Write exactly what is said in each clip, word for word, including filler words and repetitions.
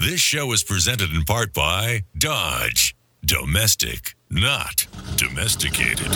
This show is presented in part by Dodge. Domestic, not domesticated.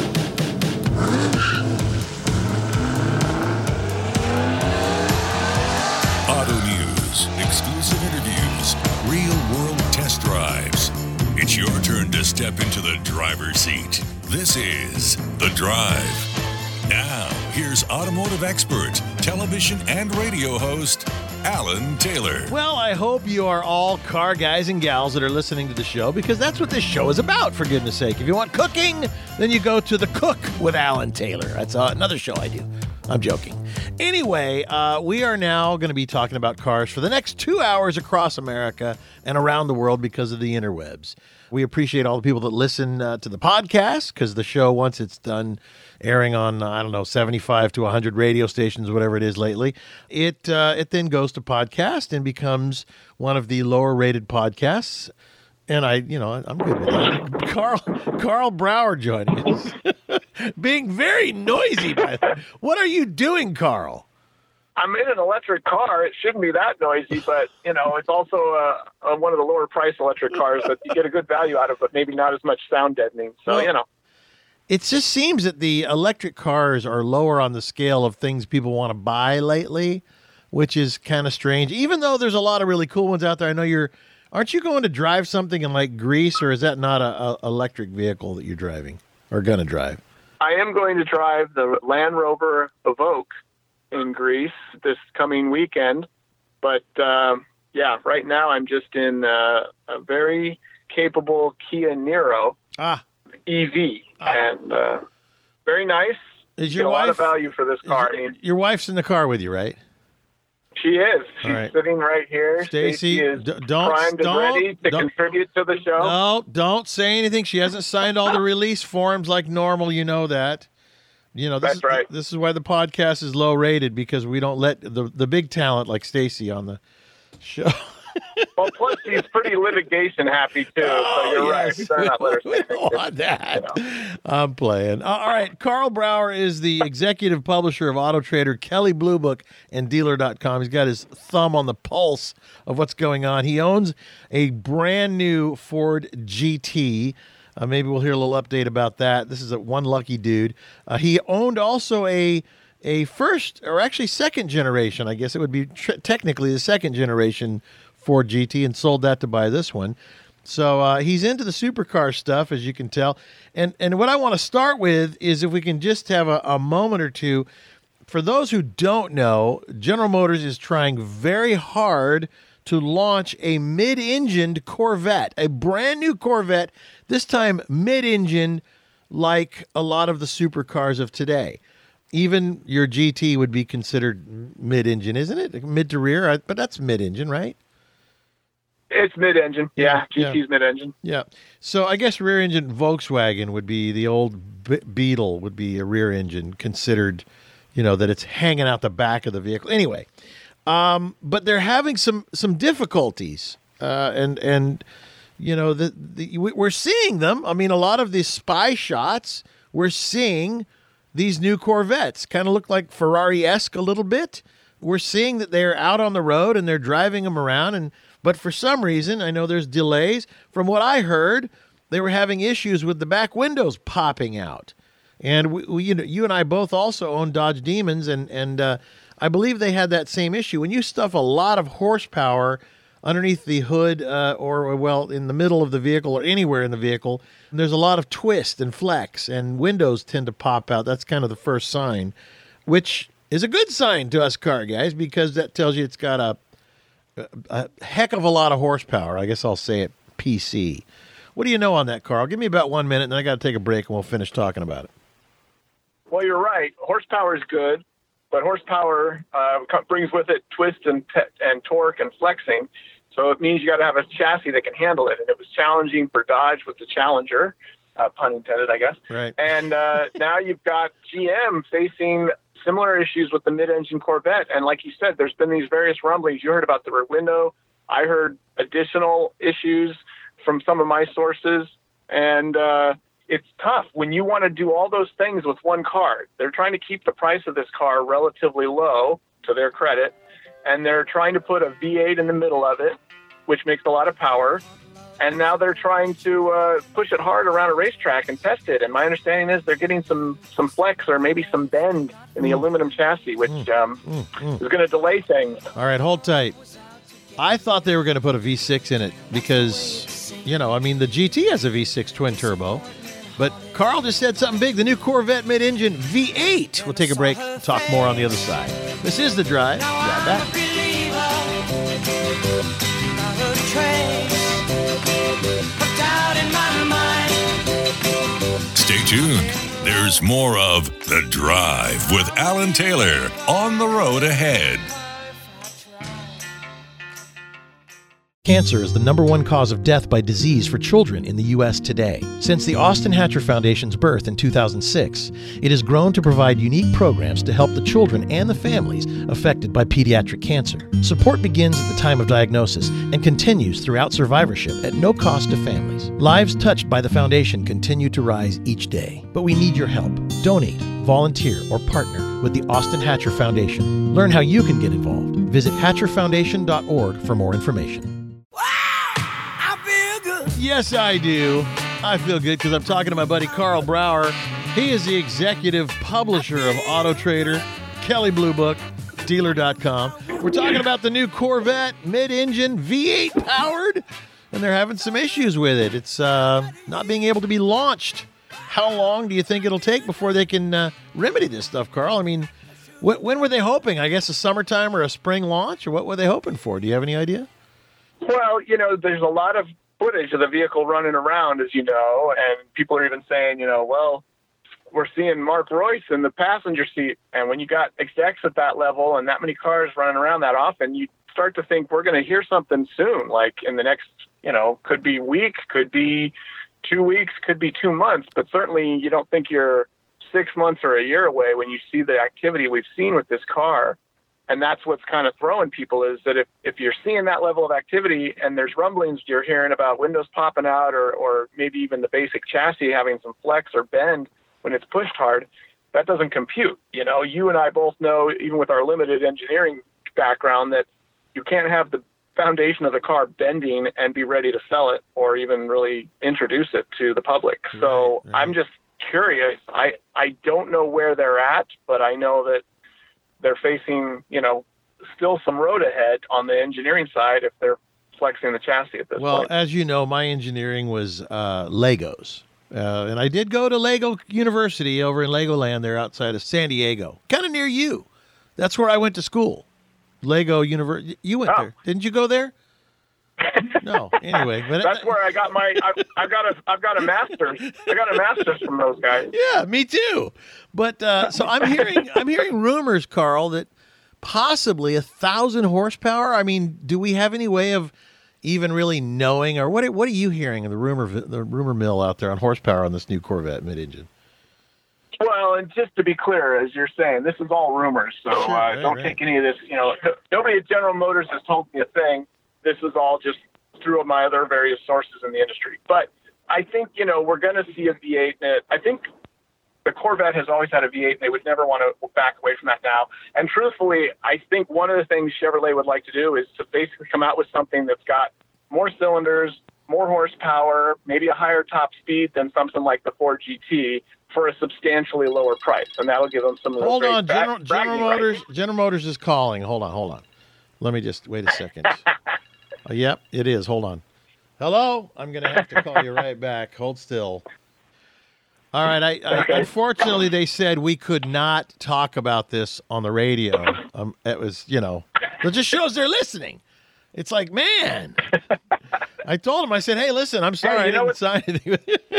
Auto news, exclusive interviews, real-world test drives. It's your turn to step into the driver's seat. This is The Drive. Now, here's automotive expert, television and radio host, Alan Taylor. Well, I hope you are all car guys and gals that are listening to the show, because that's what this show is about, for goodness sake. If you want cooking, then you go to The Cook with Alan Taylor. That's uh, another show I do. I'm joking. Anyway, uh, we are now going to be talking about cars for the next two hours across America and around the world because of the interwebs. We appreciate all the people that listen uh, to the podcast, because the show, once it's done airing on, I don't know, seventy-five to one hundred radio stations, whatever it is lately, it uh, it then goes to podcast and becomes one of the lower rated podcasts. And I, you know, I'm good with that. Carl, Carl Brower joining us. Being very noisy, by the way. What are you doing, Carl? I'm in an electric car. It shouldn't be that noisy, but, you know, it's also uh, uh, one of the lower price electric cars that you get a good value out of, but maybe not as much sound deadening. So, well, you know. It just seems that the electric cars are lower on the scale of things people want to buy lately, which is kind of strange. Even though there's a lot of really cool ones out there. I know you're, aren't you going to drive something in like Greece, or is that not a, a electric vehicle that you're driving or going to drive? I am going to drive the Land Rover Evoque in Greece this coming weekend. But, um, yeah, right now I'm just in uh, a very capable Kia Niro ah. E V. Ah. And uh, very nice. Is your Get a wife, lot of value for this car. Your, I mean, your wife's in the car with you, right? She is. She's right. sitting right here. Stacey is d- don't, primed don't, and ready to don't, contribute to the show. No, don't say anything. She hasn't signed all the release forms like normal. You know that. You know, this That's is, right. This is why the podcast is low rated, because we don't let the the big talent like Stacey on the show. Well, plus she's pretty litigation happy too. Oh, so you're yes. right. We better not let her We say don't want that. You know. I'm playing. Uh, all right. Carl Brower is the executive publisher of Auto Trader, Kelley Blue Book, and Dealer dot com. He's got his thumb on the pulse of what's going on. He owns a brand new Ford G T. Uh, maybe we'll hear a little update about that. This is a one lucky dude. Uh, he owned also a a first, or actually second generation, I guess it would be tr- technically the second generation Ford G T, and sold that to buy this one. So uh, he's into the supercar stuff, as you can tell. And and what I want to start with is if we can just have a, a moment or two. For those who don't know, General Motors is trying very hard to launch a mid-engined Corvette, a brand new Corvette, this time mid-engined, like a lot of the supercars of today. Even your G T would be considered mid-engine, isn't it? Mid to rear, but that's mid-engine, right? It's mid-engine. Yeah, G T's yeah. mid-engine. Yeah. So I guess rear-engine Volkswagen would be the old Be- Beetle would be a rear-engine, considered, you know, that it's hanging out the back of the vehicle. Anyway, um, but they're having some some difficulties, uh, and and you know the, the we're seeing them. I mean, a lot of these spy shots, we're seeing these new Corvettes kind of look like Ferrari-esque a little bit. We're seeing that they're out on the road and they're driving them around, and but for some reason, I know there's delays. From what I heard, they were having issues with the back windows popping out. And we, we you know, you and I both also own Dodge Demons, and and uh, I believe they had that same issue. When you stuff a lot of horsepower underneath the hood, uh, or well, in the middle of the vehicle or anywhere in the vehicle, there's a lot of twist and flex, and windows tend to pop out. That's kind of the first sign, which is a good sign to us car guys, because that tells you it's got a a heck of a lot of horsepower. I guess I'll say it P C. What do you know on that, Carl? Give me about one minute, and then I got to take a break, and we'll finish talking about it. Well, you're right. Horsepower is good, but horsepower uh, brings with it twist and te- and torque and flexing. So it means you got to have a chassis that can handle it. And it was challenging for Dodge with the Challenger, uh, pun intended, I guess. Right. And uh, now you've got G M facing similar issues with the mid-engine Corvette. And like you said, there's been these various rumblings. You heard about the rear window. I heard additional issues from some of my sources. And uh, it's tough when you want to do all those things with one car. They're trying to keep the price of this car relatively low, to their credit. And they're trying to put a V eight in the middle of it. which makes a lot of power. And now they're trying to uh, push it hard around a racetrack and test it. And my understanding is they're getting some, some flex or maybe some bend in the mm. aluminum chassis, which mm. Um, mm. Mm. is going to delay things. All right, hold tight. I thought they were going to put a V six in it because, you know, I mean, the G T has a V six twin turbo. But Carl just said something big. The new Corvette mid-engine V eight. We'll take a break. Talk more on the other side. This is The Drive. Right back. Stay tuned. There's more of The Drive with Alan Taylor on the road ahead. Cancer is the number one cause of death by disease for children in the U S today. Since the Austin Hatcher Foundation's birth in two thousand six, it has grown to provide unique programs to help the children and the families affected by pediatric cancer. Support begins at the time of diagnosis and continues throughout survivorship at no cost to families. Lives touched by the foundation continue to rise each day, but we need your help. Donate, volunteer, or partner with the Austin Hatcher Foundation. Learn how you can get involved. Visit hatcher foundation dot org for more information. Yes, I do. I feel good because I'm talking to my buddy Carl Brower. He is the executive publisher of Auto Trader, Kelley Blue Book, dealer dot com. We're talking about the new Corvette mid-engine V eight powered, and they're having some issues with it. It's uh, not being able to be launched. How long do you think it'll take before they can uh, remedy this stuff, Carl? I mean, wh- when were they hoping? I guess a summertime or a spring launch, or what were they hoping for? Do you have any idea? Well, you know, there's a lot of footage of the vehicle running around, as you know, and people are even saying, you know, well, we're seeing Mark Royce in the passenger seat. And when you got execs at that level and that many cars running around that often, you start to think we're going to hear something soon, like in the next, you know, could be week, could be two weeks, could be two months. But certainly you don't think you're six months or a year away when you see the activity we've seen with this car. And that's what's kind of throwing people is that if, if you're seeing that level of activity and there's rumblings you're hearing about windows popping out or, or maybe even the basic chassis having some flex or bend when it's pushed hard, that doesn't compute. You know, you and I both know, even with our limited engineering background, that you can't have the foundation of the car bending and be ready to sell it or even really introduce it to the public. Right, so right. I'm just curious. I, I don't know where they're at, but I know that they're facing, you know, still some road ahead on the engineering side if they're flexing the chassis at this well, point. Well, as you know, my engineering was uh, Legos. Uh, and I did go to Lego University over in Legoland there outside of San Diego, kind of near you. That's where I went to school. Lego University. You went oh. there. Didn't you go there? No. Anyway, but that's it, where I got my. I've, I've got a. I've got a master's. I got a master's from those guys. Yeah, me too. But uh, so I'm hearing. I'm hearing rumors, Carl, that possibly a thousand horsepower. I mean, do we have any way of even really knowing, or what? What are you hearing in the rumor the rumor mill out there on horsepower on this new Corvette mid-engine? Well, and just to be clear, as you're saying, this is all rumors. So sure, uh, right, don't right. take any of this. You know, nobody at General Motors has told me a thing. This is all just through my other various sources in the industry. But I think, you know, we're going to see a V eight. And I think the Corvette has always had a V eight, and they would never want to back away from that now. And truthfully, I think one of the things Chevrolet would like to do is to basically come out with something that's got more cylinders, more horsepower, maybe a higher top speed than something like the Ford G T for a substantially lower price. And that'll give them some Hold on, back, General, General Motors right. General Motors is calling. Hold on, hold on. Let me just, wait a second. Uh, yep, it is. Hold on. Hello? I'm going to have to call you right back. Hold still. All right. I, I okay. Unfortunately, they said we could not talk about this on the radio. Um, it was, you know, it just shows they're listening. It's like, man. I told them, I said, hey, listen, I'm sorry hey, I didn't what, sign anything.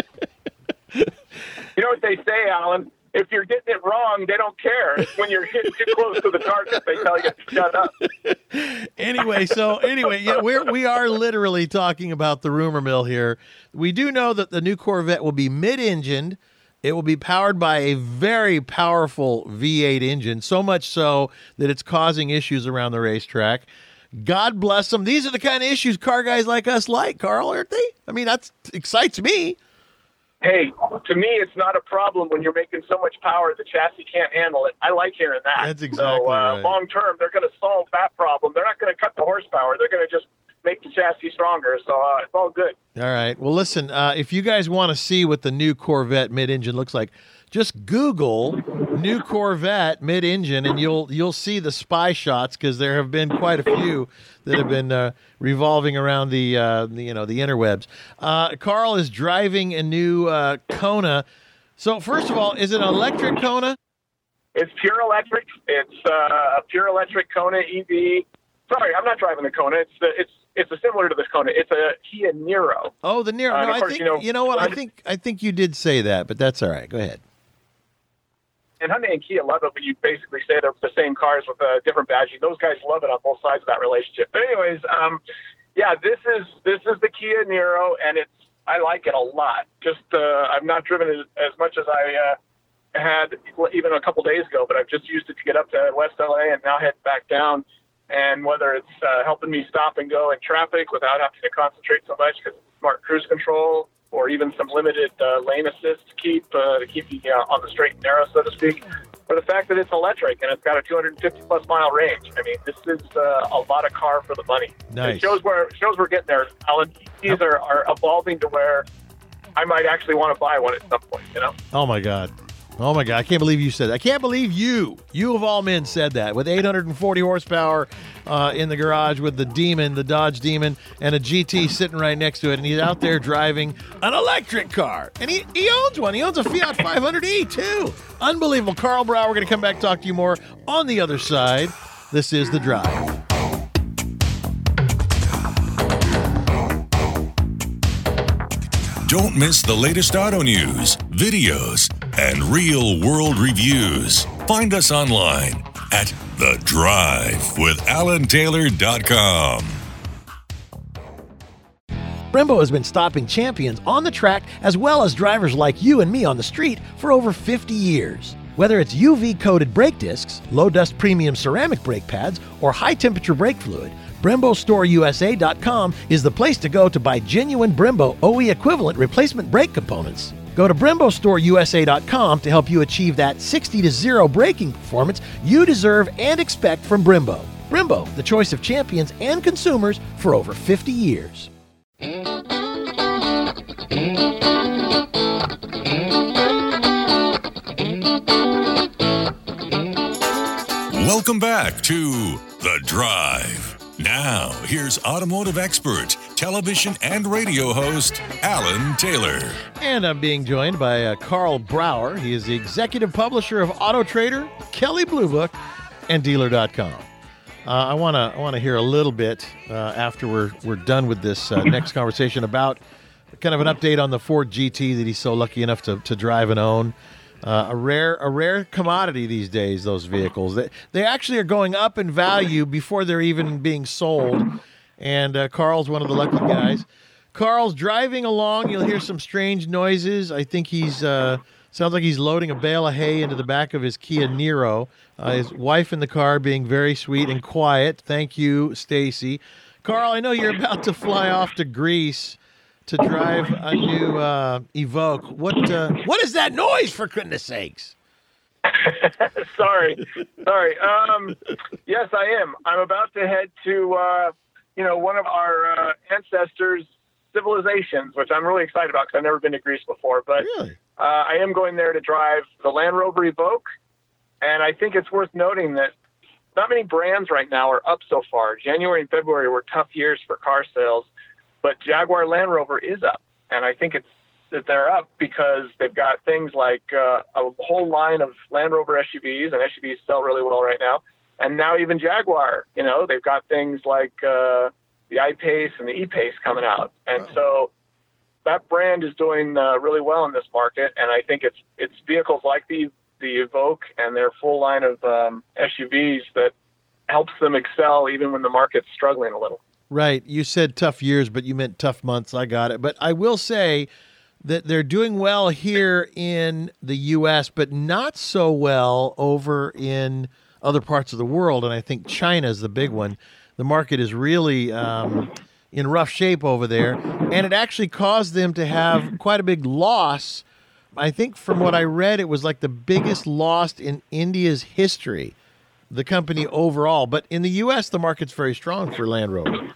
You know what they say, Alan? If you're getting it wrong, they don't care. It's when you're hitting too close to the target, they tell you to shut up. Anyway, so anyway, yeah, we're we are literally talking about the rumor mill here. We do know that the new Corvette will be mid-engined. It will be powered by a very powerful V eight engine, so much so that it's causing issues around the racetrack. God bless them. These are the kind of issues car guys like us like, Carl, aren't they? I mean, that excites me. Hey, to me, it's not a problem when you're making so much power the chassis can't handle it. I like hearing that. That's exactly so, uh, right. Long term, they're going to solve that problem. They're not going to cut the horsepower. They're going to just make the chassis stronger, so uh, it's all good. All right. Well, listen, uh, if you guys want to see what the new Corvette mid-engine looks like, just Google new Corvette mid-engine, and you'll you'll see the spy shots, because there have been quite a few that have been uh, revolving around the, uh, the you know the interwebs. Uh, Carl is driving a new uh, Kona. So first of all, is it an electric Kona? It's pure electric. It's uh, a pure electric Kona E V. Sorry, I'm not driving the Kona. It's the, it's it's a similar to this Kona. It's a Kia Niro. Oh, the Niro. Uh, no, I course, think you know, you know what I think. I think you did say that, but that's all right. Go ahead. And Hyundai and Kia love it when you basically say they're the same cars with a different badging. Those guys love it on both sides of that relationship. But anyways, um, yeah, this is this is the Kia Niro, and it's I like it a lot. Just uh, I've not driven it as much as I uh, had even a couple days ago, but I've just used it to get up to West L A and now head back down. And whether it's uh, helping me stop and go in traffic without having to concentrate so much because it's smart cruise control, or even some limited uh, lane assist to keep uh, to keep you uh, on the straight and narrow, so to speak. For the fact that it's electric and it's got a two hundred fifty plus mile range, I mean, this is uh, a lot of car for the money. Nice. It shows where it shows we're getting there, Alan. These are, are evolving to where I might actually want to buy one at some point. You know? Oh my God. Oh my God, I can't believe you said that. I can't believe you, you of all men, said that. With eight hundred forty horsepower uh, in the garage with the Demon, the Dodge Demon, and a G T sitting right next to it, and he's out there driving an electric car. And he, he owns one. He owns a Fiat five hundred E, too. Unbelievable. Carl Brower, we're going to come back and talk to you more on the other side. This is The Drive. Don't miss the latest auto news, videos, and real-world reviews. Find us online at The Drive with Alan Taylor dot com. Brembo has been stopping champions on the track as well as drivers like you and me on the street for over fifty years. Whether it's U V-coated brake discs, low-dust premium ceramic brake pads, or high-temperature brake fluid, Brembo Store U S A dot com is the place to go to buy genuine Brembo O E equivalent replacement brake components. Go to Brembo Store U S A dot com to help you achieve that sixty to zero braking performance you deserve and expect from Brembo. Brembo, the choice of champions and consumers for over fifty years. Welcome back to The Drive. Now, here's automotive expert, television and radio host, Alan Taylor. And I'm being joined by uh, Carl Brower. He is the executive publisher of Auto Trader, Kelley Blue Book, and Dealer dot com. Uh, I want to I want to hear a little bit uh, after we're we're done with this uh, next conversation about kind of an update on the Ford G T that he's so lucky enough to, to drive and own. Uh, a rare a rare commodity these days, those vehicles. They, they actually are going up in value before they're even being sold. And uh, Carl's one of the lucky guys. Carl's driving along. You'll hear some strange noises. I think he's, uh, sounds like he's loading a bale of hay into the back of his Kia Niro. Uh, his wife in the car being very sweet and quiet. Thank you, Stacy. Carl, I know you're about to fly off to Greece to drive a new uh, Evoque. What uh, what is that noise, for goodness sakes? sorry, sorry. Um, yes, I am. I'm about to head to uh, you know one of our uh, ancestors' civilizations, which I'm really excited about because I've never been to Greece before. But Really? uh, I am going there to drive the Land Rover Evoque, and I think it's worth noting that not many brands right now are up so far. January and February were tough years for car sales. But Jaguar Land Rover is up, and I think it's that they're up because they've got things like uh, a whole line of Land Rover S U Vs, and S U Vs sell really well right now. And now even Jaguar, you know, they've got things like uh, the I-Pace and the E-Pace coming out. And so that brand is doing uh, really well in this market, and I think it's it's vehicles like the, the Evoque and their full line of um, S U Vs that helps them excel even when the market's struggling a little. Right. You said tough years, but you meant tough months. I got it. But I will say that they're doing well here in the U S, but not so well over in other parts of the world. And I think China is the big one. The market is really um, in rough shape over there. And it actually caused them to have quite a big loss. I think from what I read, it was like the biggest loss in India's history, the company overall. But in the U S, the market's very strong for Land Rover.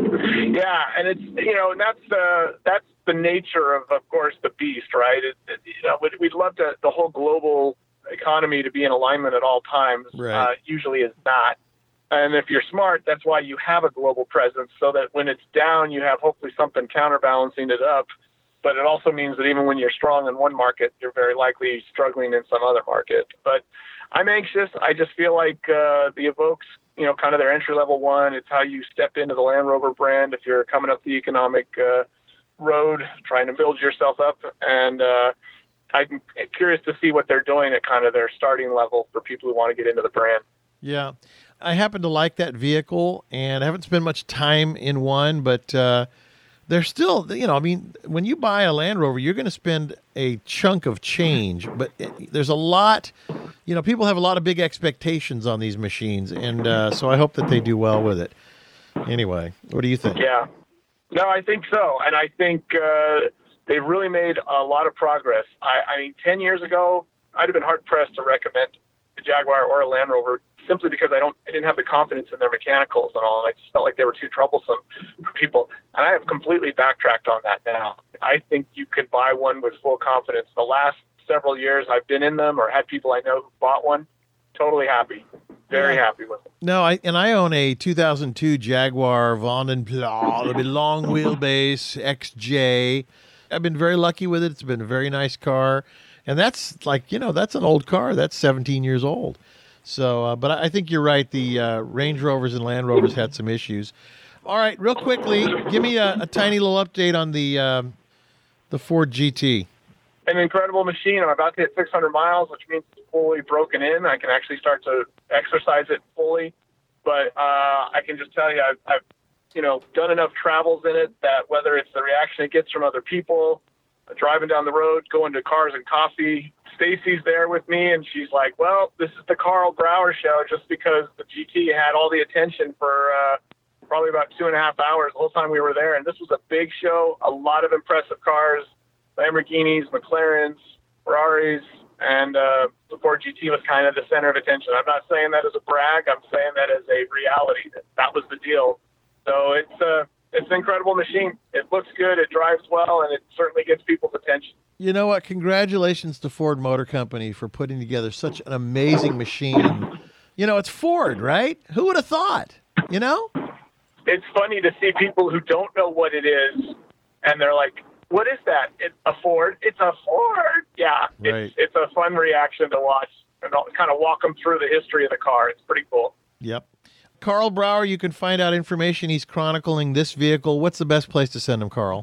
Yeah, and it's you know and that's the that's the nature of of course the beast, right? It, it, you know, we'd, we'd love to the whole global economy to be in alignment at all times. Right. Uh, usually is not. And if you're smart, that's why you have a global presence, so that when it's down, you have hopefully something counterbalancing it up. But it also means that even when you're strong in one market, you're very likely struggling in some other market. But I'm anxious. I just feel like uh, the Evoque's, you know, kind of their entry-level one. It's how you step into the Land Rover brand if you're coming up the economic uh, road, trying to build yourself up. And uh, I'm curious to see what they're doing at kind of their starting level for people who want to get into the brand. Yeah. I happen to like that vehicle, and I haven't spent much time in one, but uh, they're still, you know, I mean, when you buy a Land Rover, you're going to spend a chunk of change, but it, there's a lot, you know, people have a lot of big expectations on these machines, and uh, so I hope that they do well with it. Anyway, what do you think? Yeah. No, I think so. And I think uh, they've really made a lot of progress. I, I mean, ten years ago, I'd have been hard-pressed to recommend a Jaguar or a Land Rover simply because I don't, I didn't have the confidence in their mechanicals and all, and I just felt like they were too troublesome for people. And I have completely backtracked on that now. I think you can buy one with full confidence. The last several years I've been in them or had people I know who bought one, totally happy, very Yeah. happy with it. No, I and I own a two thousand two Jaguar Von and Pla, the long wheelbase X J. I've been very lucky with it. It's been a very nice car, and that's like, you know, that's an old car. That's seventeen years old. So, uh, but I think you're right. The uh, Range Rovers and Land Rovers had some issues. All right, real quickly, give me a, a tiny little update on the um, the Ford G T. An incredible machine. I'm about to hit six hundred miles, which means it's fully broken in. I can actually start to exercise it fully. But uh, I can just tell you, I've, I've, you know, done enough travels in it that whether it's the reaction it gets from other people, uh, driving down the road, going to Cars and Coffee, Stacy's there with me, and she's like, well, this is the Carl Brower show just because the G T had all the attention for uh, probably about two and a half hours the whole time we were there. And this was a big show, a lot of impressive cars, Lamborghinis, McLarens, Ferraris, and uh, the Ford G T was kind of the center of attention. I'm not saying that as a brag. I'm saying that as a reality. That, that was the deal. So it's, uh, it's an incredible machine. It looks good, it drives well, and it certainly gets people's attention. You know what? Congratulations to Ford Motor Company for putting together such an amazing machine. You know, it's Ford, right? Who would have thought? You know? It's funny to see people who don't know what it is, and they're like, what is that? It's a Ford. It's a Ford. Yeah, Right. it's, it's a fun reaction to watch and I'll kind of walk them through the history of the car. It's pretty cool. Yep. Carl Brower, you can find out information. He's chronicling this vehicle. What's the best place to send him, Carl?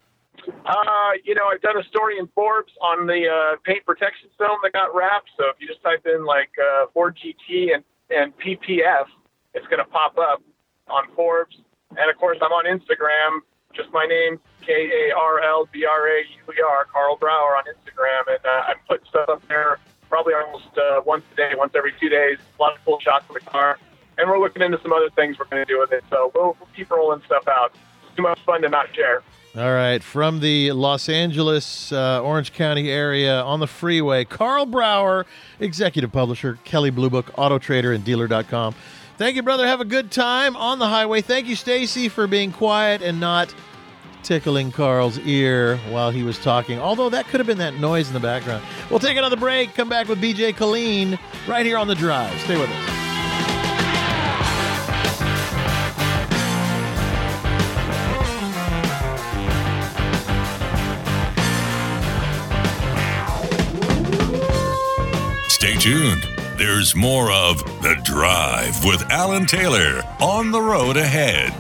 Uh, you know, I've done a story in Forbes on the uh, paint protection film that got wrapped. So if you just type in like uh, Ford G T and, and P P F, it's going to pop up on Forbes. And of course, I'm on Instagram. Just my name, K A R L B R A U E R, Carl Brower on Instagram. And uh, I put stuff up there probably almost uh, once a day, once every two days. A lot of cool shots of the car. And we're looking into some other things we're going to do with it. So we'll, we'll keep rolling stuff out. It's too much fun to not share. All right. From the Los Angeles, uh, Orange County area on the freeway, Carl Brower, executive publisher, Kelley Blue Book, Auto Trader, and Dealer dot com. Thank you, brother. Have a good time on the highway. Thank you, Stacy, for being quiet and not tickling Carl's ear while he was talking, although that could have been that noise in the background. We'll take another break, come back with B J Colleen right here on The Drive. Stay with us. Stay tuned. There's more of The Drive with Alan Taylor on the road ahead.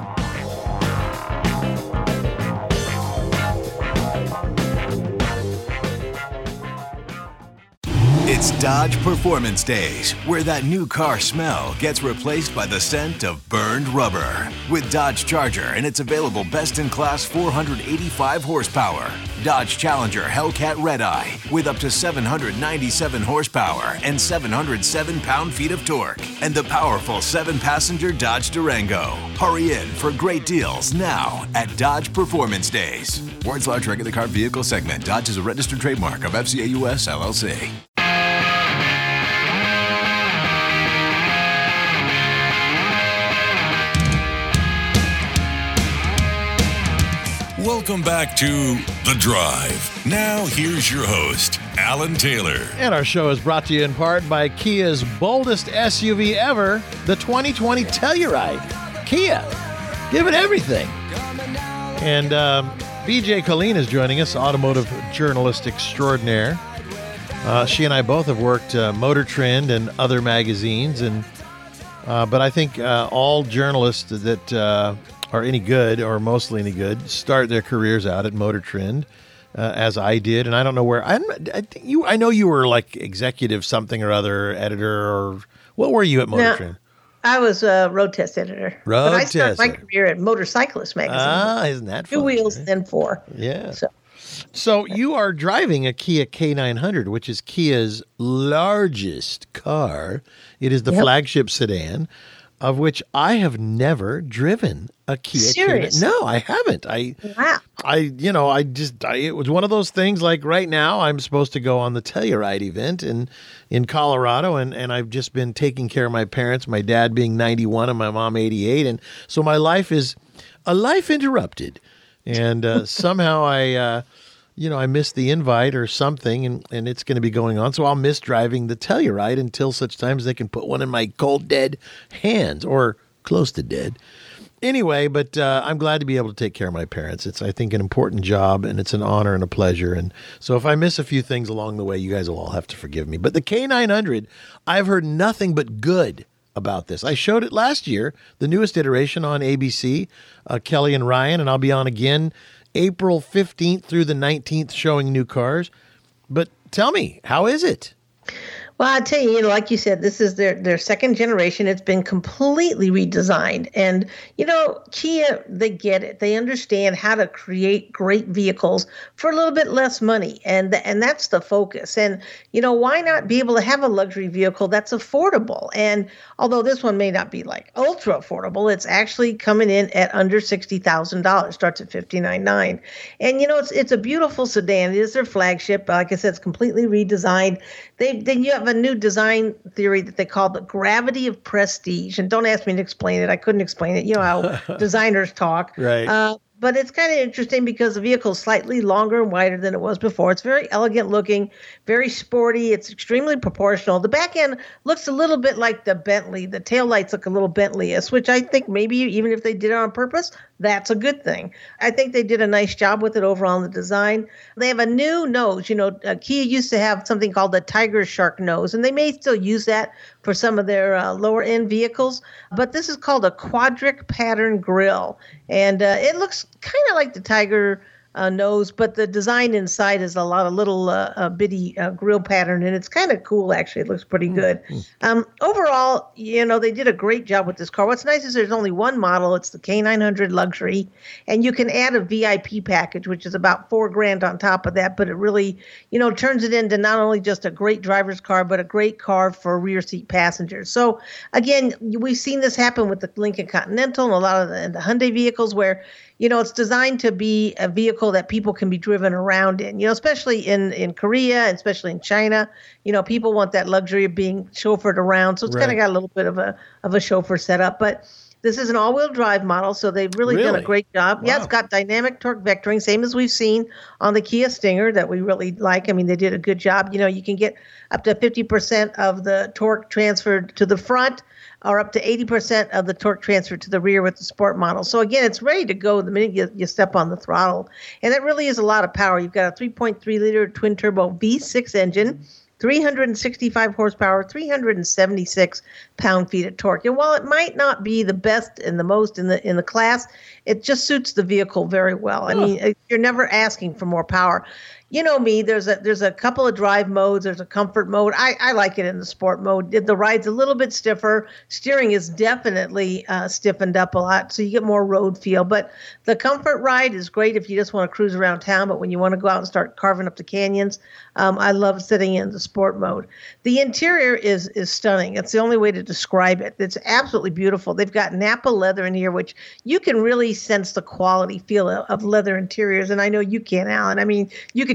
It's Dodge Performance Days, where that new car smell gets replaced by the scent of burned rubber. With Dodge Charger and its available best-in-class four hundred eighty-five horsepower. Dodge Challenger Hellcat Redeye with up to seven hundred ninety-seven horsepower and seven hundred seven pound-feet of torque. And the powerful seven-passenger Dodge Durango. Hurry in for great deals now at Dodge Performance Days. World's large regular car vehicle segment. Dodge is a registered trademark of F C A U S L L C. Welcome back to The Drive. Now, here's your host, Alan Taylor. And our show is brought to you in part by Kia's boldest S U V ever, the twenty twenty Telluride. Kia, give it everything. And um, B J Colleen is joining us, automotive journalist extraordinaire. Uh, she and I both have worked uh, Motor Trend and other magazines, and uh, but I think uh, all journalists that uh, are any good, or mostly any good, start their careers out at Motor Trend, uh, as I did. And I don't know where I'm. I think you. I know you were like executive something or other, editor, or what were you at Motor no, Trend? I was a road test editor. Road but I started tester. my career at Motorcyclist magazine. Ah, isn't that fun? Two wheels, right? then four. Yeah. So. So you are driving a Kia K nine hundred, which is Kia's largest car. It is the Yep. flagship sedan, of which I have never driven a Kia. Serious? K nine. No, I haven't. I, Wow. I, you know, I just, I, it was one of those things. Like right now, I'm supposed to go on the Telluride event in in Colorado, and and I've just been taking care of my parents. My dad being ninety-one and my mom eighty-eight, and so my life is a life interrupted. And uh, somehow I, uh, you know, I missed the invite or something, and, and it's going to be going on. So I'll miss driving the Telluride until such times they can put one in my cold, dead hands, or close to dead. Anyway, but uh, I'm glad to be able to take care of my parents. It's, I think, an important job, and it's an honor and a pleasure. And so if I miss a few things along the way, you guys will all have to forgive me. But the K nine hundred, I've heard nothing but good about this. I showed it last year, the newest iteration on A B C, uh, Kelly and Ryan, and I'll be on again April fifteenth through the nineteenth showing new cars. But tell me, how is it? Well, I tell you, you know, like you said, this is their, their second generation. It's been completely redesigned. And, you know, Kia, they get it. They understand how to create great vehicles for a little bit less money. And, and that's the focus. And, you know, why not be able to have a luxury vehicle that's affordable? And although this one may not be like ultra affordable, it's actually coming in at under sixty thousand dollars, starts at fifty-nine thousand nine hundred dollars. And, you know, it's it's a beautiful sedan. It is their flagship. Like I said, it's completely redesigned. They Then you have a new design theory that they call the gravity of prestige. And don't ask me to explain it. I couldn't explain it. You know how designers talk. Right. Uh, but it's kind of interesting because the vehicle is slightly longer and wider than it was before. It's very elegant looking, very sporty. It's extremely proportional. The back end looks a little bit like the Bentley. The taillights look a little Bentley-esque, which I think maybe even if they did it on purpose, that's a good thing. I think they did a nice job with it overall in the design. They have a new nose. You know, uh, Kia used to have something called the Tiger Shark nose, and they may still use that for some of their uh, lower-end vehicles. But this is called a quadric pattern grille, and uh, it looks kind of like the Tiger uh, nose, but the design inside is a lot of little uh, uh, bitty uh, grill pattern, and it's kind of cool, actually. It looks pretty good. Um, overall, you know, they did a great job with this car. What's nice is there's only one model. It's the K nine hundred Luxury, and you can add a V I P package, which is about four grand on top of that, but it really, you know, turns it into not only just a great driver's car, but a great car for rear seat passengers. So, again, we've seen this happen with the Lincoln Continental and a lot of the, the Hyundai vehicles where, you know, it's designed to be a vehicle that people can be driven around in, you know, especially in, in Korea, and especially in China. You know, people want that luxury of being chauffeured around. So it's Right. kind of got a little bit of a of a chauffeur setup. But this is an all-wheel drive model, so they've really, done Really? a great job. Yeah, Wow. it's got dynamic torque vectoring, same as we've seen on the Kia Stinger that we really like. I mean, they did a good job. You know, you can get up to fifty percent of the torque transferred to the front, or up to eighty percent of the torque transfer to the rear with the sport model. So again, it's ready to go the minute you, you step on the throttle. And that really is a lot of power. You've got a three point three liter twin turbo V six engine, three hundred sixty-five horsepower, three hundred seventy-six pound-feet of torque. And while it might not be the best and the most in the in the class, it just suits the vehicle very well. I mean, you're never asking for more power. You know me, there's a there's a couple of drive modes. There's a comfort mode. I, I like it in the sport mode. The ride's a little bit stiffer. Steering is definitely uh, stiffened up a lot, so you get more road feel. But the comfort ride is great if you just want to cruise around town. But when you want to go out and start carving up the canyons, um, I love sitting in the sport mode. The interior is is stunning. It's the only way to describe it. It's absolutely beautiful. They've got Nappa leather in here, which you can really sense the quality feel of leather interiors. And I know you can, Alan. I mean, you could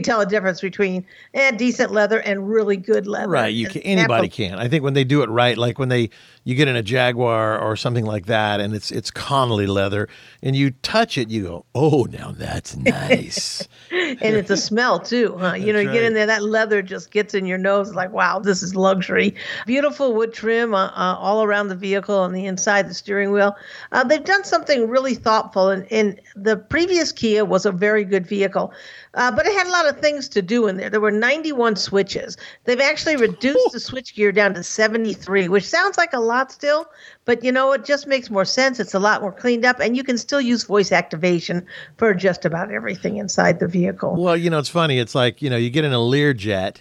can tell a difference between eh, decent leather and really good leather. Right. You can, anybody can. I think when they do it right, like when they you get in a Jaguar or something like that, and it's it's Connolly leather, and you touch it, you go, oh, now that's nice. And it's a smell too, huh? You know, you right. get in there, that leather just gets in your nose, like, wow, this is luxury. Beautiful wood trim uh, uh, all around the vehicle on the inside, the steering wheel. Uh, they've done something really thoughtful, and, and the previous Kia was a very good vehicle, uh, but it had a lot of things to do in there. There were ninety-one switches. They've actually reduced Ooh. the switch gear down to seventy-three, which sounds like a lot still, but you know, it just makes more sense. It's a lot more cleaned up, and you can still use voice activation for just about everything inside the vehicle. Well, you know, it's funny. It's like, you know, you get in a Learjet,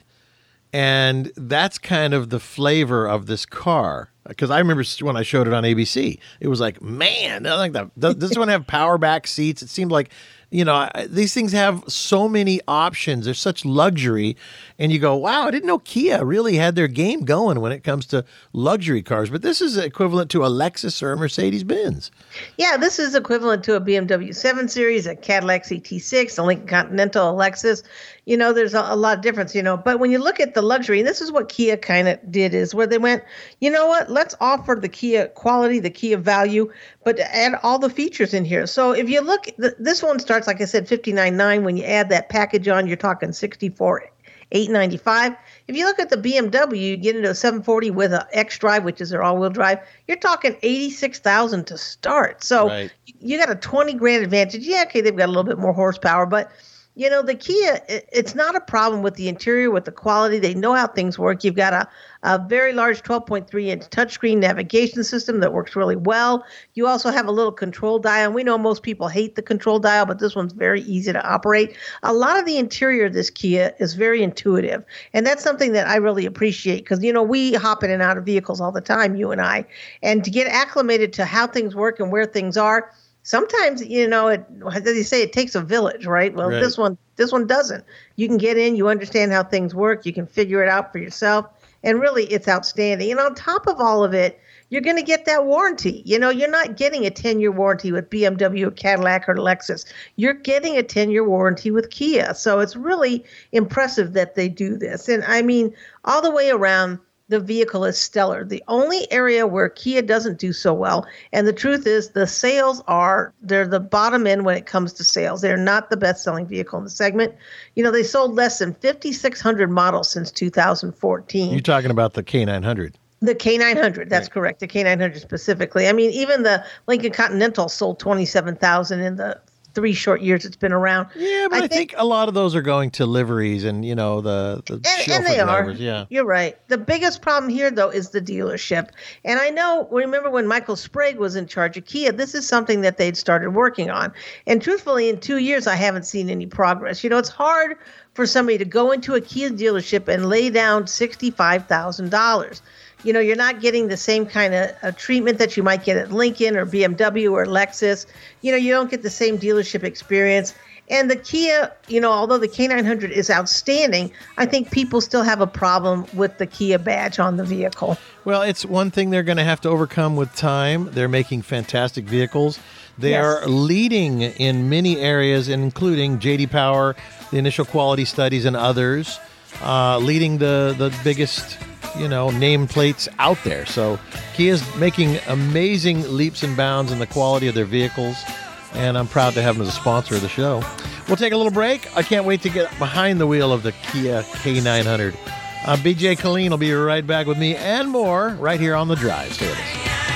and that's kind of the flavor of this car. Because I remember when I showed it on A B C, it was like, man, I like that. Does this one have power back seats? It seemed like, you know, these things have so many options. There's such luxury. And you go, wow, I didn't know Kia really had their game going when it comes to luxury cars. But this is equivalent to a Lexus or a Mercedes-Benz. Yeah, this is equivalent to a B M W seven Series, a Cadillac C T six, a Lincoln Continental, a Lexus. You know, there's a, a lot of difference, you know. But when you look at the luxury, and this is what Kia kind of did, is where they went, you know what, let's offer the Kia quality, the Kia value, but add all the features in here. So if you look, th- this one starts, like I said, fifty-nine nine. When you add that package on, you're talking sixty-four eight ninety-five. If you look at the B M W, you get into a seven forty with an X-Drive, which is their all-wheel drive, you're talking eighty-six thousand to start. So right. you got a twenty grand advantage. Yeah, okay, they've got a little bit more horsepower, but you know, the Kia, it's not a problem with the interior, with the quality. They know how things work. You've got a, a very large twelve point three inch touchscreen navigation system that works really well. You also have a little control dial. We know most people hate the control dial, but this one's very easy to operate. A lot of the interior of this Kia is very intuitive, and that's something that I really appreciate because, you know, we hop in and out of vehicles all the time, you and I, and to get acclimated to how things work and where things are, sometimes, you know, it, as they say, it takes a village, right? Well, right. this one, this one doesn't. You can get in, you understand how things work, you can figure it out for yourself, and really, it's outstanding. And on top of all of it, you're going to get that warranty. You know, you're not getting a ten-year warranty with B M W, or Cadillac, or Lexus. You're getting a ten-year warranty with Kia. So it's really impressive that they do this. And I mean, all the way around, the vehicle is stellar. The only area where Kia doesn't do so well, and the truth is the sales are, they're the bottom end when it comes to sales. They're not the best-selling vehicle in the segment. You know, they sold less than fifty-six hundred models since two thousand fourteen. You're talking about the K nine hundred. The K nine hundred, that's right. Correct. The K nine hundred specifically. I mean, even the Lincoln Continental sold twenty-seven thousand in the three short years it's been around. Yeah, but I, I think, think a lot of those are going to liveries and, you know, the, the and, chauffeur and they drivers. are. Yeah. You're right. The biggest problem here, though, is the dealership. And I know, remember when Michael Sprague was in charge of Kia, this is something that they'd started working on. And truthfully, in two years, I haven't seen any progress. You know, it's hard for somebody to go into a Kia dealership and lay down sixty-five thousand dollars. You know, you're not getting the same kind of uh, treatment that you might get at Lincoln or B M W or Lexus. You know, you don't get the same dealership experience. And the Kia, you know, although the K nine hundred is outstanding, I think people still have a problem with the Kia badge on the vehicle. Well, it's one thing they're going to have to overcome with time. They're making fantastic vehicles. They Yes. are leading in many areas, including J D Power, the initial quality studies, and others, uh, leading the, the biggest, you know, nameplates out there. So Kia's making amazing leaps and bounds in the quality of their vehicles, and I'm proud to have them as a sponsor of the show. We'll take a little break. I can't wait to get behind the wheel of the Kia K nine hundred. Uh, B J Colleen will be right back with me and more right here on The Drive. Stay with us.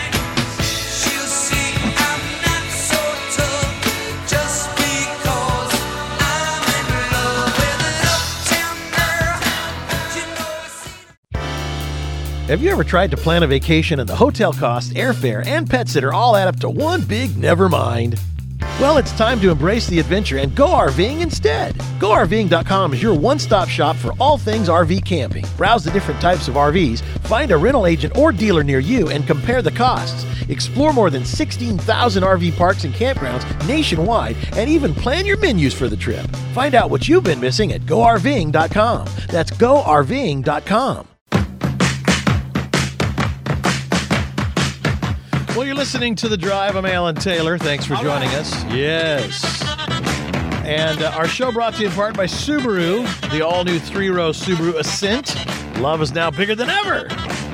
Have you ever tried to plan a vacation and the hotel costs, airfare, and pet sitter all add up to one big never mind? Well, it's time to embrace the adventure and go RVing instead. Go R V ing dot com is your one-stop shop for all things R V camping. Browse the different types of R Vs, find a rental agent or dealer near you, and compare the costs. Explore more than sixteen thousand R V parks and campgrounds nationwide, and even plan your menus for the trip. Find out what you've been missing at Go R V ing dot com. That's Go R V ing dot com. Well, you're listening to The Drive. I'm Alan Taylor. Thanks for joining us. Yes. And uh, our show brought to you in part by Subaru, the all-new three-row Subaru Ascent. Love is now bigger than ever.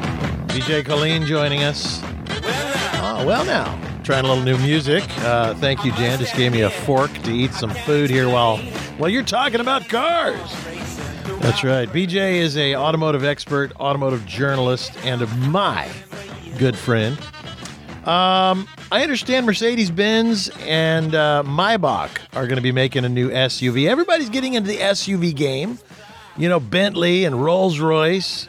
D J Colleen joining us. Oh, well now. Trying a little new music. Uh, thank you, Jan. Just gave me a fork to eat some food here while, while you're talking about cars. That's right. B J is a automotive expert, automotive journalist, and my good friend. Um, I understand Mercedes-Benz and uh, Maybach are going to be making a new S U V. Everybody's getting into the S U V game. You know, Bentley and Rolls-Royce.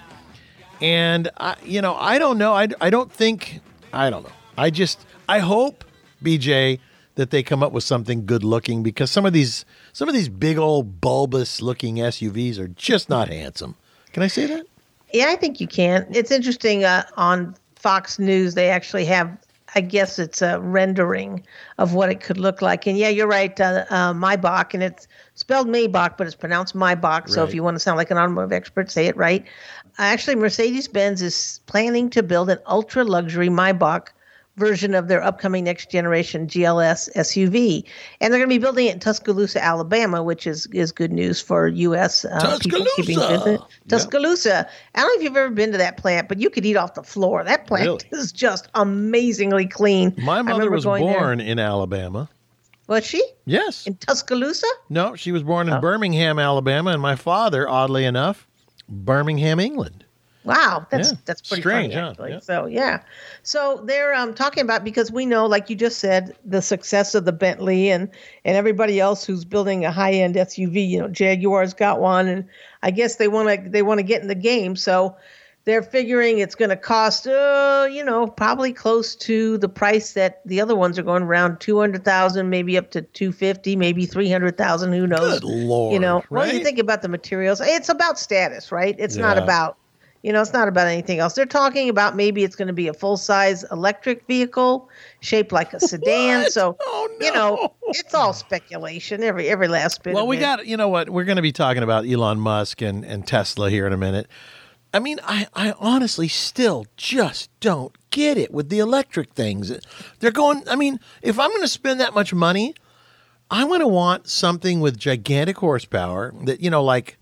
And, I, you know, I don't know. I, I don't think, I don't know. I just, I hope, B J, that they come up with something good-looking because some of these, some of these big old bulbous-looking S U Vs are just not handsome. Can I say that? Yeah, I think you can. It's interesting uh, on Fox News, they actually have, I guess it's a rendering of what it could look like. And yeah, you're right, uh, uh, Maybach, and it's spelled Maybach, but it's pronounced Maybach. So Right. if you want to sound like an automotive expert, say it right. Actually, Mercedes-Benz is planning to build an ultra-luxury Maybach version of their upcoming next generation G L S S U V. And they're going to be building it in Tuscaloosa, Alabama, which is, is good news for U S Uh, people keeping Tuscaloosa! business. Tuscaloosa. I don't know if you've ever been to that plant, but you could eat off the floor. That plant Really? is just amazingly clean. My I mother remember was going there. born in Alabama. Was she? Yes. In Tuscaloosa? No, she was born in Oh. Birmingham, Alabama, and my father, oddly enough, Birmingham, England. Wow, that's Yeah. that's pretty Strange, funny, huh? actually. Yeah. So yeah, so they're um, talking about, because we know, like you just said, the success of the Bentley and and everybody else who's building a high end S U V. You know, Jaguar's got one, and I guess they want to they want to get in the game. So they're figuring it's going to cost, uh, you know, probably close to the price that the other ones are going, around two hundred thousand, maybe up to two fifty, maybe three hundred thousand. Who knows? Good Lord. You know, right? what do you think about the materials? It's about status, right? It's not Yeah. about. You know, it's not about anything else. They're talking about maybe it's going to be a full-size electric vehicle shaped like a sedan. What? So, Oh, you no. know, it's all speculation, every every last bit Well, of we it. got, you know what? We're going to be talking about Elon Musk and, and Tesla here in a minute. I mean, I, I honestly still just don't get it with the electric things. They're going, I mean, if I'm going to spend that much money, I'm going to want something with gigantic horsepower that, you know, like,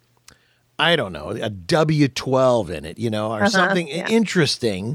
I don't know, a W twelve in it, you know, or Uh-huh, something yeah. interesting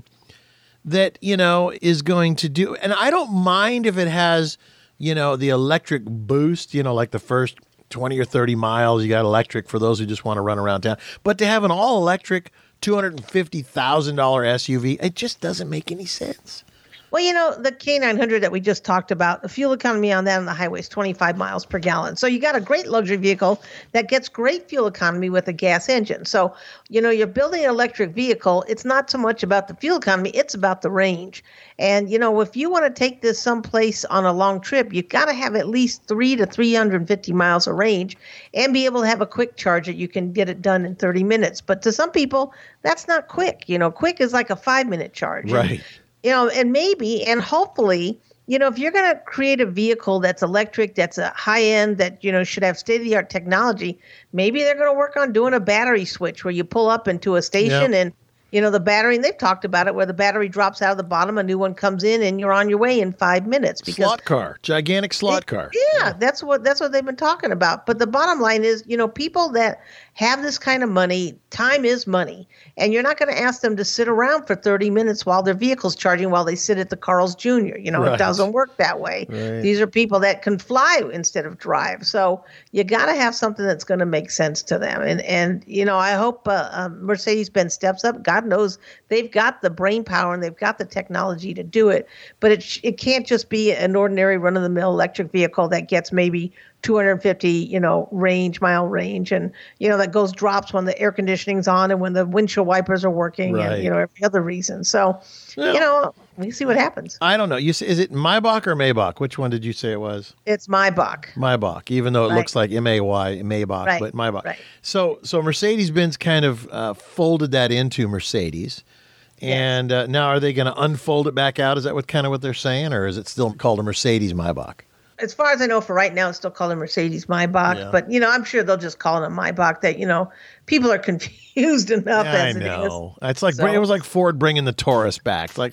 that, you know, is going to do. And I don't mind if it has, you know, the electric boost, you know, like the first twenty or thirty miles, you got electric for those who just want to run around town. But to have an all electric two hundred fifty thousand dollars S U V, it just doesn't make any sense. Well, you know, the K nine hundred that we just talked about, the fuel economy on that on the highway is twenty-five miles per gallon. So you got a great luxury vehicle that gets great fuel economy with a gas engine. So, you know, you're building an electric vehicle. It's not so much about the fuel economy. It's about the range. And, you know, if you want to take this someplace on a long trip, you've got to have at least three to three hundred fifty miles of range and be able to have a quick charge that you can get it done in thirty minutes. But to some people, that's not quick. You know, quick is like a five minute charge. And, Right. you know, and maybe, and hopefully, you know, if you're going to create a vehicle that's electric, that's a high end, that, you know, should have state of the art technology, maybe they're going to work on doing a battery switch where you pull up into a station Yep. and, you know, the battery, and they've talked about it, where the battery drops out of the bottom, a new one comes in, and you're on your way in five minutes. Because Slot car, gigantic slot car. yeah, that's what that's what they've been talking about. But the bottom line is, you know, people that have this kind of money, time is money, and you're not going to ask them to sit around for thirty minutes while their vehicle's charging while they sit at the Carl's Junior You know, Right. it doesn't work that way. Right. These are people that can fly instead of drive. So you got to have something that's going to make sense to them. And and you know, I hope uh, uh, Mercedes-Benz steps up. God knows they've got the brain power and they've got the technology to do it. But it sh- it can't just be an ordinary run-of-the-mill electric vehicle that gets maybe two hundred fifty, you know, range, mile range, and, you know, that goes drops when the air conditioning's on and when the windshield wipers are working, Right. and, you know, every other reason. So, Well- you know, we see what happens. I don't know. You say, is it Maybach or Maybach? Which one did you say it was? It's Maybach. Maybach, even though it Right. looks like M A Y, Maybach, Right, but Maybach. right. So, so Mercedes-Benz kind of uh, folded that into Mercedes. And uh, now are they going to unfold it back out? Is that what kind of what they're saying? Or is it still called a Mercedes Maybach? As far as I know, for right now, it's still called a Mercedes Maybach. Yeah. But, you know, I'm sure they'll just call it a Maybach that, you know, people are confused enough I as it is. know. It's like So- it was like Ford bringing the Taurus back. It's like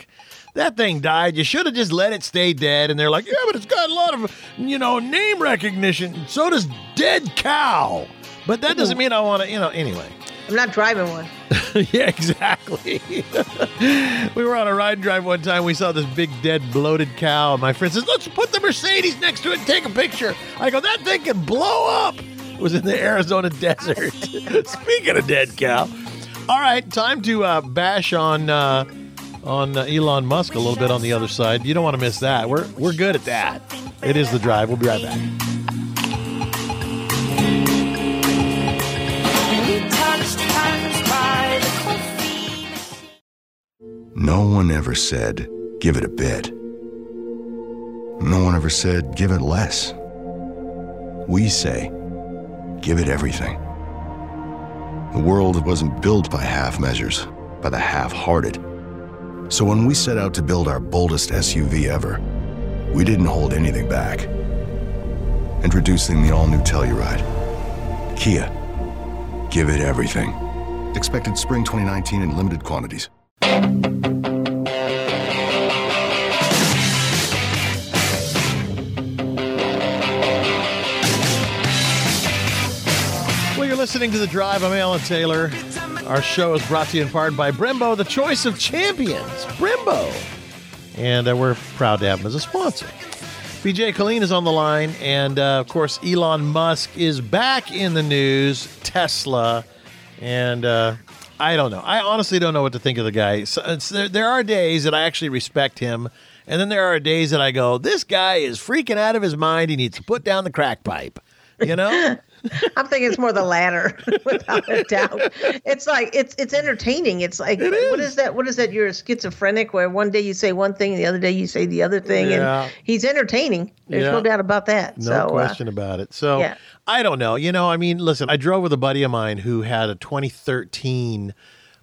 That thing died. You should have just let it stay dead. And they're like, yeah, but it's got a lot of, you know, name recognition. So does Dead Cow. But that doesn't mean I want to, you know, anyway. I'm not driving one. Yeah, exactly. We were on a ride and drive one time. We saw this big, dead, bloated cow. And my friend says, let's put the Mercedes next to it and take a picture. I go, that thing can blow up. It was in the Arizona desert. Speaking of dead cow. All right, time to uh, bash on uh, on uh, Elon Musk a little bit on the other side. You don't want to miss that. We're we're good at that. It is The Drive. We'll be right back. No one ever said, give it a bit. No one ever said, give it less. We say, give it everything. The world wasn't built by half measures, by the half-hearted. So when we set out to build our boldest S U V ever, we didn't hold anything back. Introducing the all-new Telluride. Kia. Give it everything. Expected spring twenty nineteen in limited quantities. Well, you're listening to The Drive. I'm Alan Taylor. Our show is brought to you in part by Brembo, the choice of champions. Brembo. And uh, we're proud to have them as a sponsor. B J Colleen is on the line. And, uh, of course, Elon Musk is back in the news. Tesla. And uh, I don't know. I honestly don't know what to think of the guy. So it's, there, there are days that I actually respect him. And then there are days that I go, this guy is freaking out of his mind. He needs to put down the crack pipe. You know? I'm thinking it's more the latter, without a doubt. It's like it's it's entertaining. It's like It is. what is that? What is that? You're a schizophrenic, where one day you say one thing, and the other day you say the other thing, Yeah. and he's entertaining. There's Yeah. no doubt about that. No so, question about it. So yeah. I don't know. You know, I mean, listen, I drove with a buddy of mine who had a twenty thirteen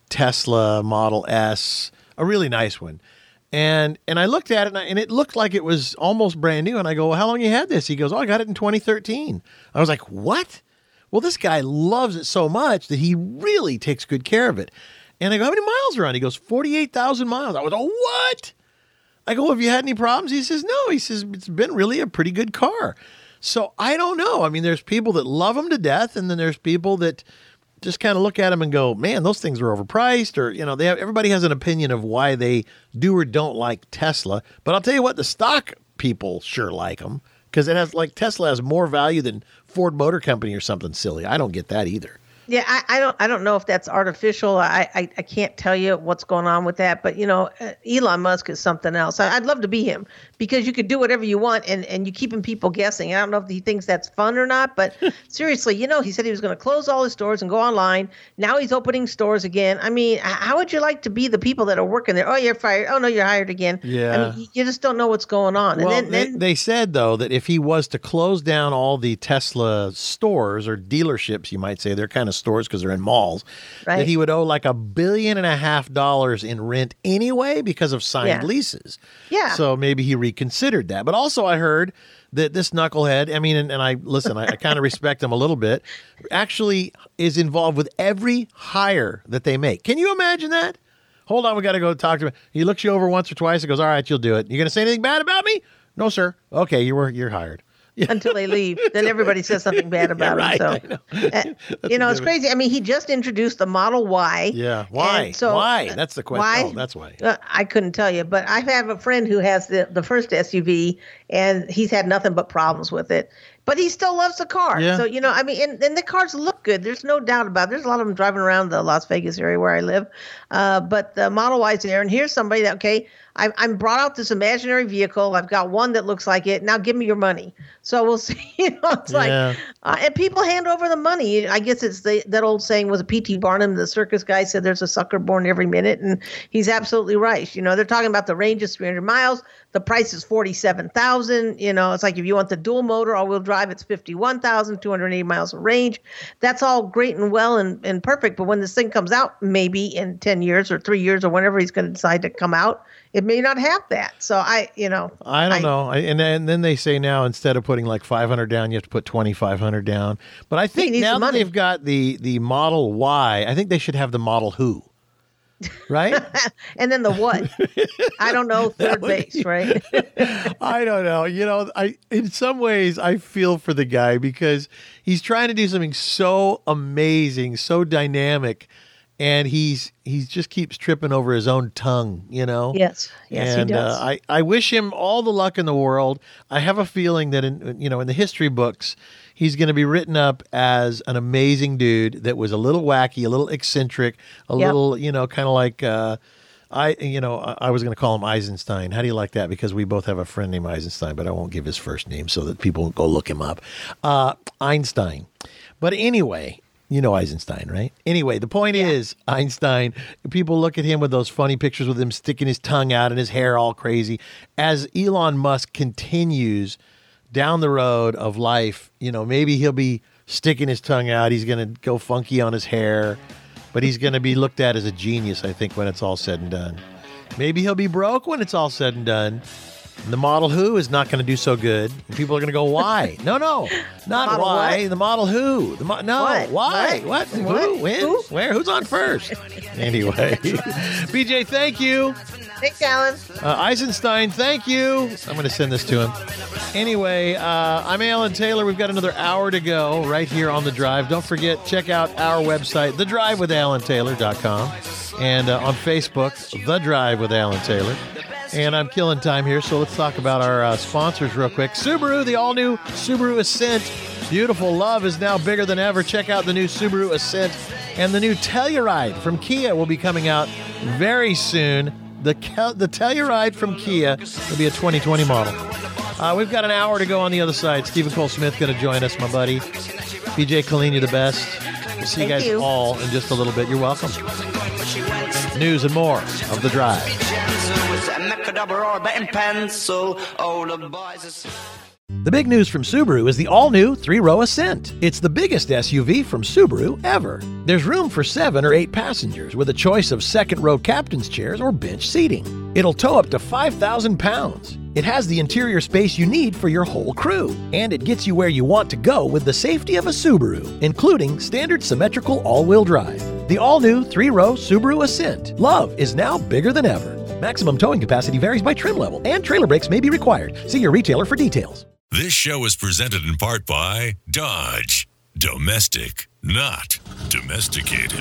Tesla Model S, a really nice one. And and I looked at it, and, I, and it looked like it was almost brand new. And I go, well, how long you had this? He goes, oh, I got it in twenty thirteen. I was like, what? Well, this guy loves it so much that he really takes good care of it. And I go, how many miles are on? He goes, forty-eight thousand miles. I was, oh, what? I go, have you had any problems? He says, no. He says, it's been really a pretty good car. So I don't know. I mean, there's people that love them to death, and then there's people that just kind of look at them and go, man, those things are overpriced, or, you know, they have, everybody has an opinion of why they do or don't like Tesla. But I'll tell you what, the stock people sure like them, because it has, like, Tesla has more value than Ford Motor Company or something silly. I don't get that either. Yeah, I, I don't. I don't know if that's artificial. I, I, I can't tell you what's going on with that. But you know, uh, Elon Musk is something else. I, I'd love to be him, because you could do whatever you want, and and you keeping people guessing. I don't know if he thinks that's fun or not. But seriously, you know, he said he was going to close all his stores and go online. Now he's opening stores again. I mean, h- how would you like to be the people that are working there? Oh, you're fired. Oh no, you're hired again. Yeah. I mean, you just don't know what's going on. Well, and then, they, then they said, though, that if he was to close down all the Tesla stores or dealerships, you might say, they're kind of stores because they're in malls, Right. that he would owe like a billion and a half dollars in rent anyway because of signed Yeah. leases. Yeah. So maybe he reconsidered that. But also I heard that this knucklehead, I mean, and, and I, listen, I, I kind of respect him a little bit, actually is involved with every hire that they make. Can you imagine that? Hold on, we got to go talk to him. He looks you over once or twice and goes, all right, you'll do it. You going to say anything bad about me? No, sir. Okay, you were, you're hired. until they leave. Then everybody says something bad about right, I him. know. So, uh, you know, it's crazy. I mean, he just introduced the Model Y. Yeah. Why? And so, why? That's the question. Why? Oh, that's why. Uh, I couldn't tell you, but I have a friend who has the, the first S U V, and he's had nothing but problems with it. But he still loves the car. Yeah. So, you know, I mean, and, and the cars look good. There's no doubt about it. There's a lot of them driving around the Las Vegas area where I live. Uh, but the Model Y's there. And here's somebody that, okay, I, I'm brought out this imaginary vehicle. I've got one that looks like it. Now give me your money. So we'll see. You know, it's Yeah. like, uh, and people hand over the money. I guess it's the, that old saying was a P T Barnum, the circus guy, said there's a sucker born every minute. And he's absolutely right. You know, they're talking about the range is three hundred miles. The price is forty-seven thousand. You know, it's like if you want the dual motor all-wheel drive, it's fifty-one thousand two hundred eighty miles of range. That's all great and well and, and perfect. But when this thing comes out, maybe in ten years or three years or whenever he's going to decide to come out, it may not have that. So I, you know, I don't know. I, and, and then they say now instead of putting like five hundred down, you have to put twenty-five hundred down. But I think needs now the that money. they've got the, the Model Y, I think they should have the Model Who. right? And then the what? I don't know, third base, right? I don't know. You know, I in some ways I feel for the guy because he's trying to do something so amazing, so dynamic, and he's he's just keeps tripping over his own tongue, you know? Yes. Yes, and he does. Uh, I, I wish him all the luck in the world. I have a feeling that in you know in the history books, he's going to be written up as an amazing dude that was a little wacky, a little eccentric, a Yep. little, you know, kind of like uh, I, you know, I I was going to call him Eisenstein. How do you like that? Because we both have a friend named Eisenstein, but I won't give his first name so that people go look him up. Uh, Einstein. But anyway, you know Eisenstein, right? Anyway, the point is, Einstein, people look at him with those funny pictures with him sticking his tongue out and his hair all crazy. As Elon Musk continues down the road of life, you know, maybe he'll be sticking his tongue out. He's going to go funky on his hair, but he's going to be looked at as a genius, I think, when it's all said and done. Maybe he'll be broke when it's all said and done. And the Model Who is not going to do so good. And people are going to go, why? No, no, not Model why. what? The Model Who. The mo- no, What? why? What? What? What? Who wins? Who? Where? Who's on first? Anyway, B J, thank you. Thanks, Alan. Uh, Eisenstein, thank you. I'm going to send this to him. Anyway, uh, I'm Alan Taylor. We've got another hour to go right here on The Drive. Don't forget, check out our website, the drive with alan taylor dot com, and uh, on Facebook, The Drive with Alan Taylor. And I'm killing time here, so let's talk about our uh, sponsors real quick. Subaru, the all-new Subaru Ascent. Beautiful love is now bigger than ever. Check out the new Subaru Ascent. And the new Telluride from Kia will be coming out very soon. The Kel- the Telluride from Kia will be a twenty twenty model. Uh, we've got an hour to go on the other side. Stephen Cole Smith going to join us, my buddy. B J Colleen, you're the best. We'll see you Thank guys you. all in just a little bit. You're welcome. News and more of The Drive. The big news from Subaru is the all-new three-row Ascent. It's the biggest S U V from Subaru ever. There's room for seven or eight passengers with a choice of second-row captain's chairs or bench seating. It'll tow up to five thousand pounds. It has the interior space you need for your whole crew, and it gets you where you want to go with the safety of a Subaru, including standard symmetrical all-wheel drive. The all-new three-row Subaru Ascent. Love is now bigger than ever. Maximum towing capacity varies by trim level, and trailer brakes may be required. See your retailer for details. This show is presented in part by Dodge. Domestic, not domesticated.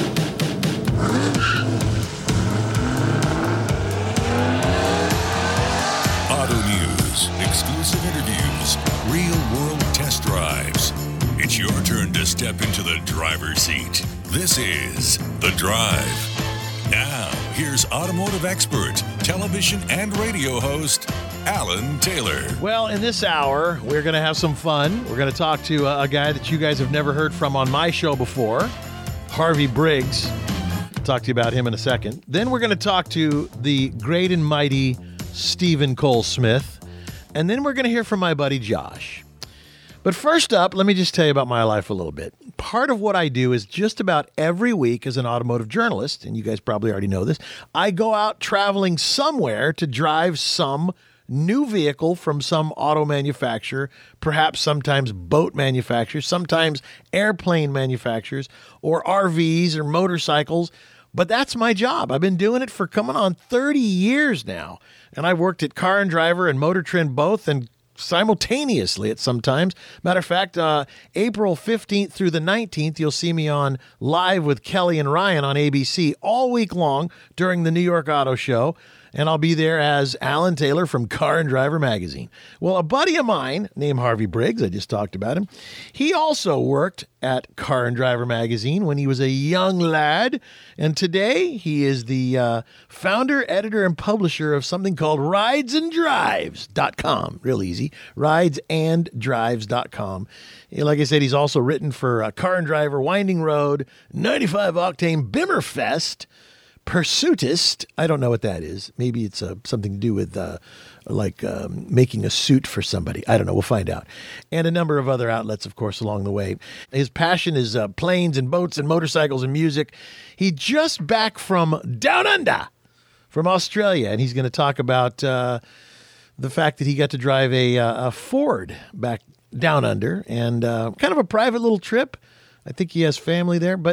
Auto news, exclusive interviews, real-world test drives. It's your turn to step into the driver's seat. This is The Drive. Now, here's automotive expert, television and radio host, Alan Taylor. Well, in this hour, we're going to have some fun. We're going to talk to a, a guy that you guys have never heard from on my show before, Harvey Briggs. I'll talk to you about him in a second. Then we're going to talk to the great and mighty Stephen Cole Smith. And then we're going to hear from my buddy Josh. But first up, let me just tell you about my life a little bit. Part of what I do is just about every week as an automotive journalist, and you guys probably already know this, I go out traveling somewhere to drive some new vehicle from some auto manufacturer, perhaps sometimes boat manufacturers, sometimes airplane manufacturers, or R Vs or motorcycles. But that's my job. I've been doing it for coming on thirty years now. And I've worked at Car and Driver and Motor Trend both, and simultaneously at sometimes. Matter of fact, uh, April fifteenth through the nineteenth, you'll see me on Live with Kelly and Ryan on A B C all week long during the New York Auto Show. And I'll be there as Alan Taylor from Car and Driver magazine. Well, a buddy of mine named Harvey Briggs, I just talked about him, he also worked at Car and Driver magazine when he was a young lad. And today he is the uh, founder, editor, and publisher of something called rides and drives dot com. Real easy. rides and drives dot com. Like I said, he's also written for uh, Car and Driver, Winding Road, ninety-five Octane, Bimmerfest, Pursuitist. I don't know what that is. Maybe it's uh, something to do with uh, like um, making a suit for somebody. I don't know. We'll find out. And a number of other outlets, of course, along the way. His passion is uh, planes and boats and motorcycles and music. He just back from Down Under, from Australia, and he's going to talk about uh, the fact that he got to drive a, uh, a Ford back down under, and uh, kind of a private little trip. I think he has family there, but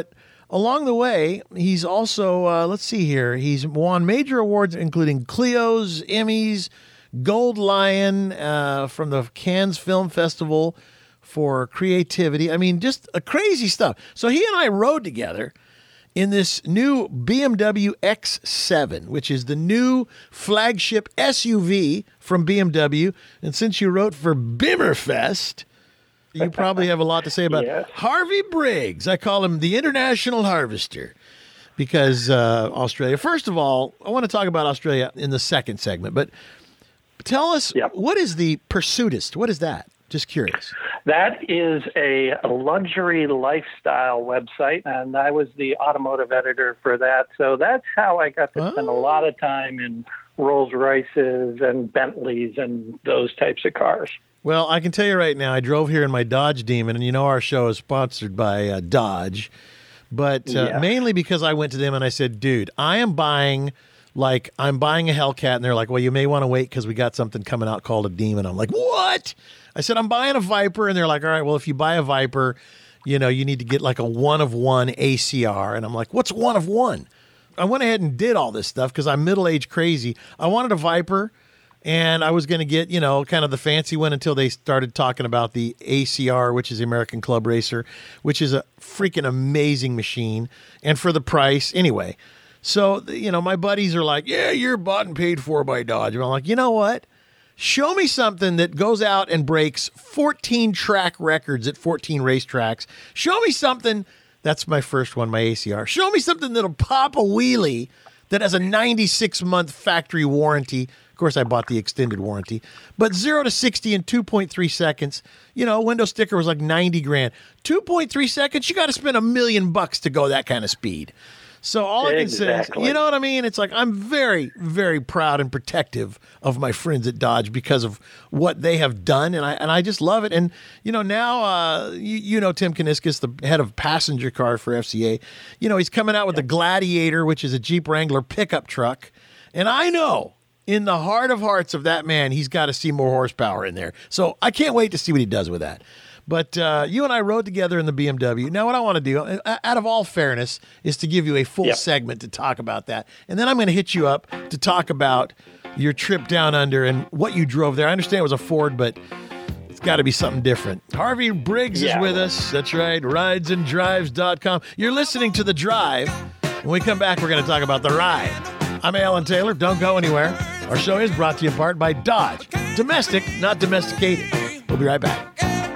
along the way, he's also, uh, let's see here, he's won major awards including Clio's, Emmys, Gold Lion uh, from the Cannes Film Festival for creativity. I mean, just a crazy stuff. So he and I rode together in this new B M W X seven, which is the new flagship S U V from B M W. And since you wrote for Bimmerfest, you probably have a lot to say about Yes. Harvey Briggs. I call him the International Harvester because uh, Australia. First of all, I want to talk about Australia in the second segment, but tell us, Yep. what is the Pursuitist? What is that? Just curious. That is a luxury lifestyle website, and I was the automotive editor for that. So that's how I got to spend a Oh. lot of time in Rolls Royces and Bentleys and those types of cars. Well, I can tell you right now, I drove here in my Dodge Demon, and you know our show is sponsored by uh, Dodge, but uh, Yeah. mainly because I went to them and I said, dude, I am buying, like, I'm buying a Hellcat, and they're like, well, you may want to wait because we got something coming out called a Demon. I'm like, what? I said, I'm buying a Viper, and they're like, all right, well, if you buy a Viper, you know, you need to get like a one of one A C R, and I'm like, what's one of one? I went ahead and did all this stuff because I'm middle-aged crazy. I wanted a Viper, and I was going to get, you know, kind of the fancy one until they started talking about the A C R, which is the American Club Racer, which is a freaking amazing machine. And for the price, anyway. So, you know, my buddies are like, yeah, you're bought and paid for by Dodge. And I'm like, you know what? Show me something that goes out and breaks fourteen track records at fourteen racetracks. Show me something. That's my first one, my A C R. Show me something that'll pop a wheelie that has a ninety-six month factory warranty. Of course, I bought the extended warranty, but zero to sixty in two point three seconds. You know, window sticker was like ninety grand. two point three seconds, you got to spend a million bucks to go that kind of speed. So all I can say is, Exactly. you know what I mean? It's like I'm very, very proud and protective of my friends at Dodge because of what they have done, and I and I just love it. And you know now, uh, you, you know Tim Kuniskis, the head of passenger car for F C A. You know he's coming out with the Gladiator, which is a Jeep Wrangler pickup truck, and I know in the heart of hearts of that man, he's got to see more horsepower in there. So I can't wait to see what he does with that. But uh, you and I rode together in the B M W. Now, what I want to do, uh, out of all fairness, is to give you a full Yep. segment to talk about that. And then I'm going to hit you up to talk about your trip down under and what you drove there. I understand it was a Ford, but it's got to be something different. Harvey Briggs Yeah. is with us. That's right, rides and drives dot com. You're listening to The Drive. When we come back, we're going to talk about the ride. I'm Alan Taylor. Don't go anywhere. Our show is brought to you in part by Dodge. Domestic, not domesticated. We'll be right back.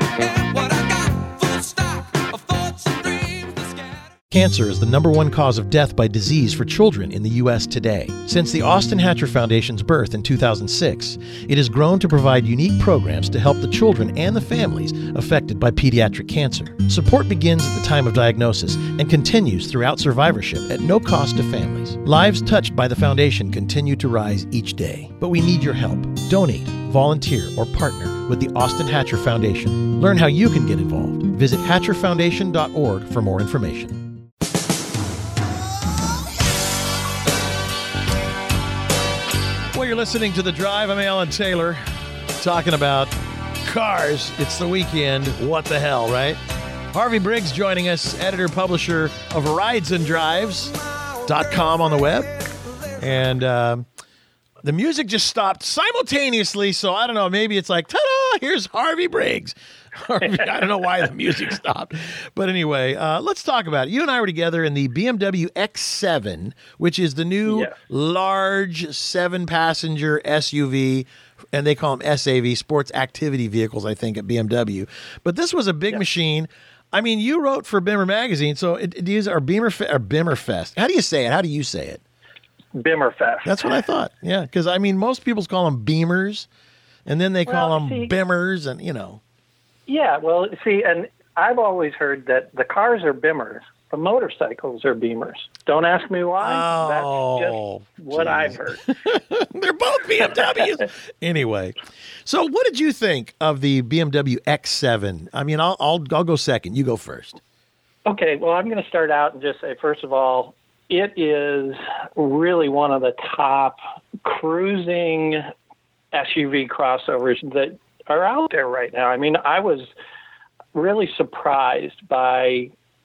Cancer is the number one cause of death by disease for children in the U S today. Since the Austin Hatcher Foundation's birth in two thousand six, it has grown to provide unique programs to help the children and the families affected by pediatric cancer. Support begins at the time of diagnosis and continues throughout survivorship at no cost to families. Lives touched by the foundation continue to rise each day, but we need your help. Donate, volunteer, or partner with the Austin Hatcher Foundation. Learn how you can get involved. Visit hatcher foundation dot org for more information. Well, you're listening to The Drive. I'm Alan Taylor, talking about cars. It's the weekend. What the hell, right? Harvey Briggs joining us, editor, publisher of rides and drives dot com on the web. And um, the music just stopped simultaneously, so I don't know, maybe it's like, ta-da, here's Harvey Briggs. I don't know why the music stopped. But anyway, uh, let's talk about it. You and I were together in the B M W X seven, which is the new Yeah. large seven-passenger S U V, and they call them S A V, sports activity vehicles, I think, at B M W. But this was a big machine. I mean, you wrote for Bimmer Magazine, so it, it is our Beamer Fe- or Bimmerfest. How do you say it? How do you say it? Bimmerfest. That's what I thought. Yeah, because, I mean, most people call them Beamers, and then they call Well, them see- Bimmers, and, you know. Yeah, well, see, and I've always heard that the cars are Bimmers, the motorcycles are Beamers. Don't ask me why. Oh, That's just what geez. I've heard. They're both B M Ws. Anyway, so what did you think of the B M W X seven? I mean, I'll I'll, I'll go second. You go first. Okay, well, I'm going to start out and just say, first of all, it is really one of the top cruising S U V crossovers that are out there right now. I mean, I was really surprised by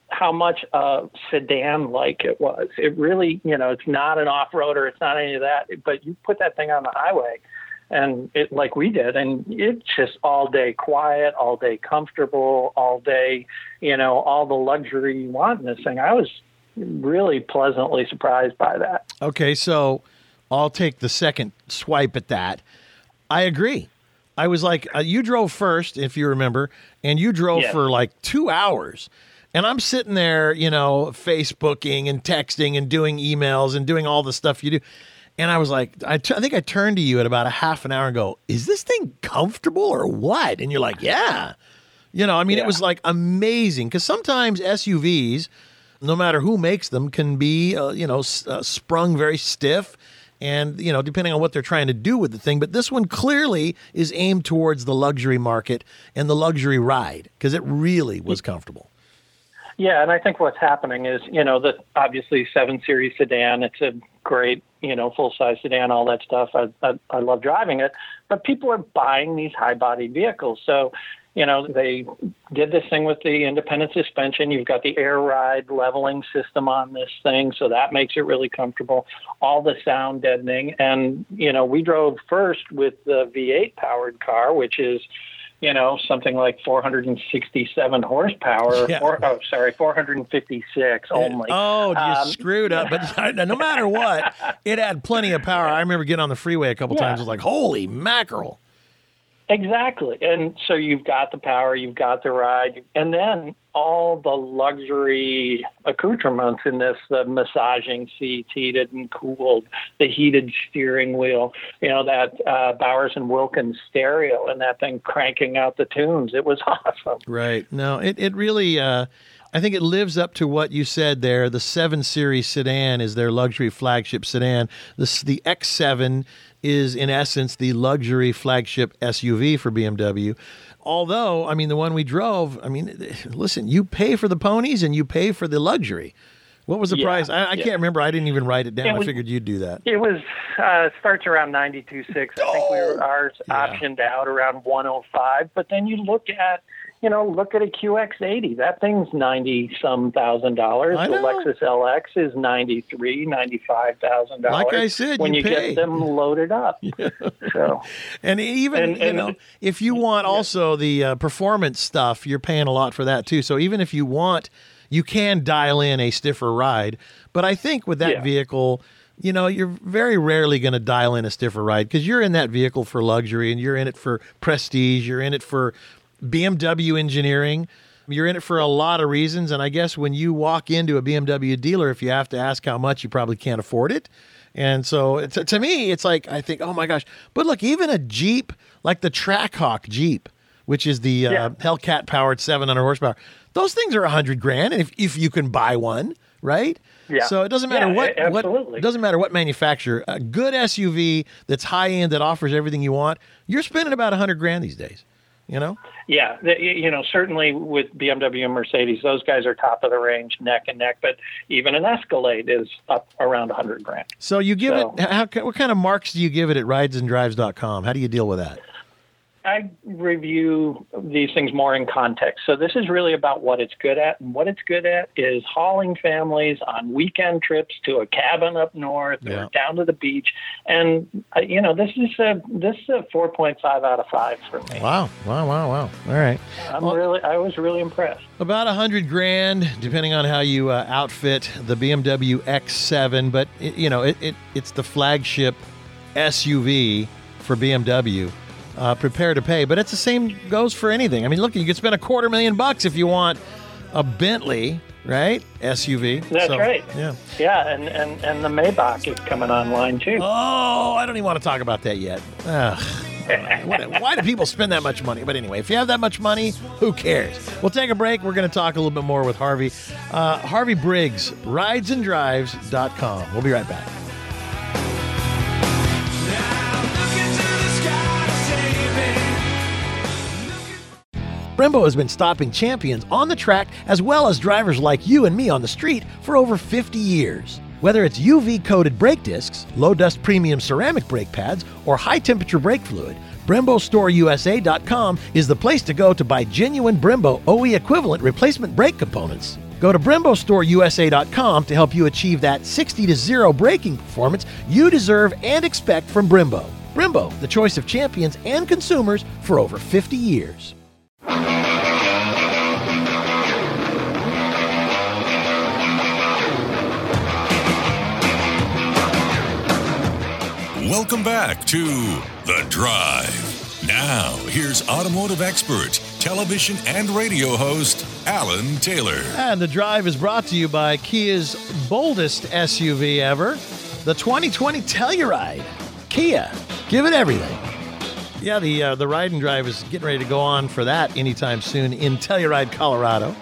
how much a sedan-like it was. It really, you know, it's not an off-roader, it's not any of that, but you put that thing on the highway, and it, like we did, and it's just all day quiet, all day comfortable, all day, you know, all the luxury you want in this thing. I was really pleasantly surprised by that. Okay, so I'll take the second swipe at that. I agree. I was like, uh, you drove first, if you remember, and you drove Yes. for like two hours. And I'm sitting there, you know, Facebooking and texting and doing emails and doing all the stuff you do. And I was like, I, t- I think I turned to you at about a half an hour and go, is this thing comfortable or what? And you're like, yeah. You know, I mean, Yeah. it was like amazing because sometimes S U Vs, no matter who makes them, can be, uh, you know, s- uh, sprung very stiff. And, you know, depending on what they're trying to do with the thing. But this one clearly is aimed towards the luxury market and the luxury ride because it really was comfortable. Yeah, and I think what's happening is, you know, the obviously seven Series sedan, it's a great, you know, full-size sedan, all that stuff. I, I, I love driving it. But people are buying these high-body vehicles. So, you know, they did this thing with the independent suspension. You've got the air ride leveling system on this thing, so that makes it really comfortable. All the sound deadening. And, you know, we drove first with the V eight powered car, which is, you know, something like four hundred sixty-seven horsepower. Yeah. Or, oh, sorry, four hundred fifty-six only. Oh, you Um, screwed up. But no matter what, it had plenty of power. I remember getting on the freeway a couple Yeah. times. I was like, holy mackerel. Exactly. And so you've got the power, you've got the ride, and then all the luxury accoutrements in this, the massaging seats, heated and cooled, the heated steering wheel, you know, that uh, Bowers and Wilkins stereo and that thing cranking out the tunes. It was awesome. Right. No, it, it really, uh, I think it lives up to what you said there. The seven Series sedan is their luxury flagship sedan. The, the X seven is, in essence, the luxury flagship S U V for B M W. Although, I mean, the one we drove, I mean, listen, you pay for the ponies and you pay for the luxury. What was the Yeah, price? I, I yeah. can't remember. I didn't even write it down. It I was- figured you'd do that. It was uh, starts around ninety-two point six. I think we were ours Yeah. optioned out around one oh five. But then you look at, you know, look at a Q X eighty. That thing's ninety some thousand dollars. I The know. Lexus L X is ninety-three, ninety-five thousand dollars. Like I said, when you you, pay. get them loaded up. So And even, And- you and- know, if you want also the uh, performance stuff, you're paying a lot for that too. So even if you want, you can dial in a stiffer ride. But I think with that Yeah. vehicle, you know, you're very rarely going to dial in a stiffer ride because you're in that vehicle for luxury and you're in it for prestige. You're in it for B M W engineering. You're in it for a lot of reasons. And I guess when you walk into a B M W dealer, if you have to ask how much, you probably can't afford it. And so it's, to me, it's like, I think, oh my gosh. But look, even a Jeep, like the Trackhawk Jeep, which is the uh, Yeah. Hellcat powered seven hundred horsepower, those things are a hundred grand. And if, if you can buy one, right? Yeah. So it doesn't matter Yeah, what, a- what, absolutely. it doesn't matter what manufacturer, a good S U V that's high end, that offers everything you want, you're spending about a hundred grand these days, you know? yeah, the, you know, certainly with B M W and Mercedes, those guys are top of the range, neck and neck. But even an Escalade is up around a hundred grand. So you give So- it, how, what kind of marks do you give it at rides and drives dot com? How do you deal with that? I review these things more in context. So this is really about what it's good at, and what it's good at is hauling families on weekend trips to a cabin up north Yeah. or down to the beach. And uh, you know, this is a this is a four point five out of five for me. Wow. Wow, wow, wow. All right. I'm Well- really I was really impressed. About a hundred grand, depending on how you uh, outfit the B M W X seven, but it, you know, it, it it's the flagship S U V for B M W. Uh, prepare to pay, but it's the same goes for anything. I mean, look, you could spend a quarter million bucks if you want a Bentley, right? S U V. That's So, right. Yeah. Yeah, and, and, and the Maybach is coming online too. Oh, I don't even want to talk about that yet. Ugh. What- Why do people spend that much money? But anyway, if you have that much money, who cares? We'll take a break. We're going to talk a little bit more with Harvey. Uh, Harvey Briggs, rides and drives dot com. We'll be right back. Brembo has been stopping champions on the track as well as drivers like you and me on the street for over fifty years. Whether it's U V-coated brake discs, low-dust premium ceramic brake pads, or high-temperature brake fluid, Brembo Store U S A dot com is the place to go to buy genuine Brembo O E equivalent replacement brake components. Go to Brembo Store U S A dot com to help you achieve that sixty to zero braking performance you deserve and expect from Brembo. Brembo, the choice of champions and consumers for over fifty years. Welcome back to The Drive. Now, here's automotive expert, television and radio host, Alan Taylor. And The Drive is brought to you by Kia's boldest S U V ever, the twenty twenty Telluride. Kia, give it everything. Yeah, the uh, the ride and drive is getting ready to go on for that anytime soon in Telluride, Colorado.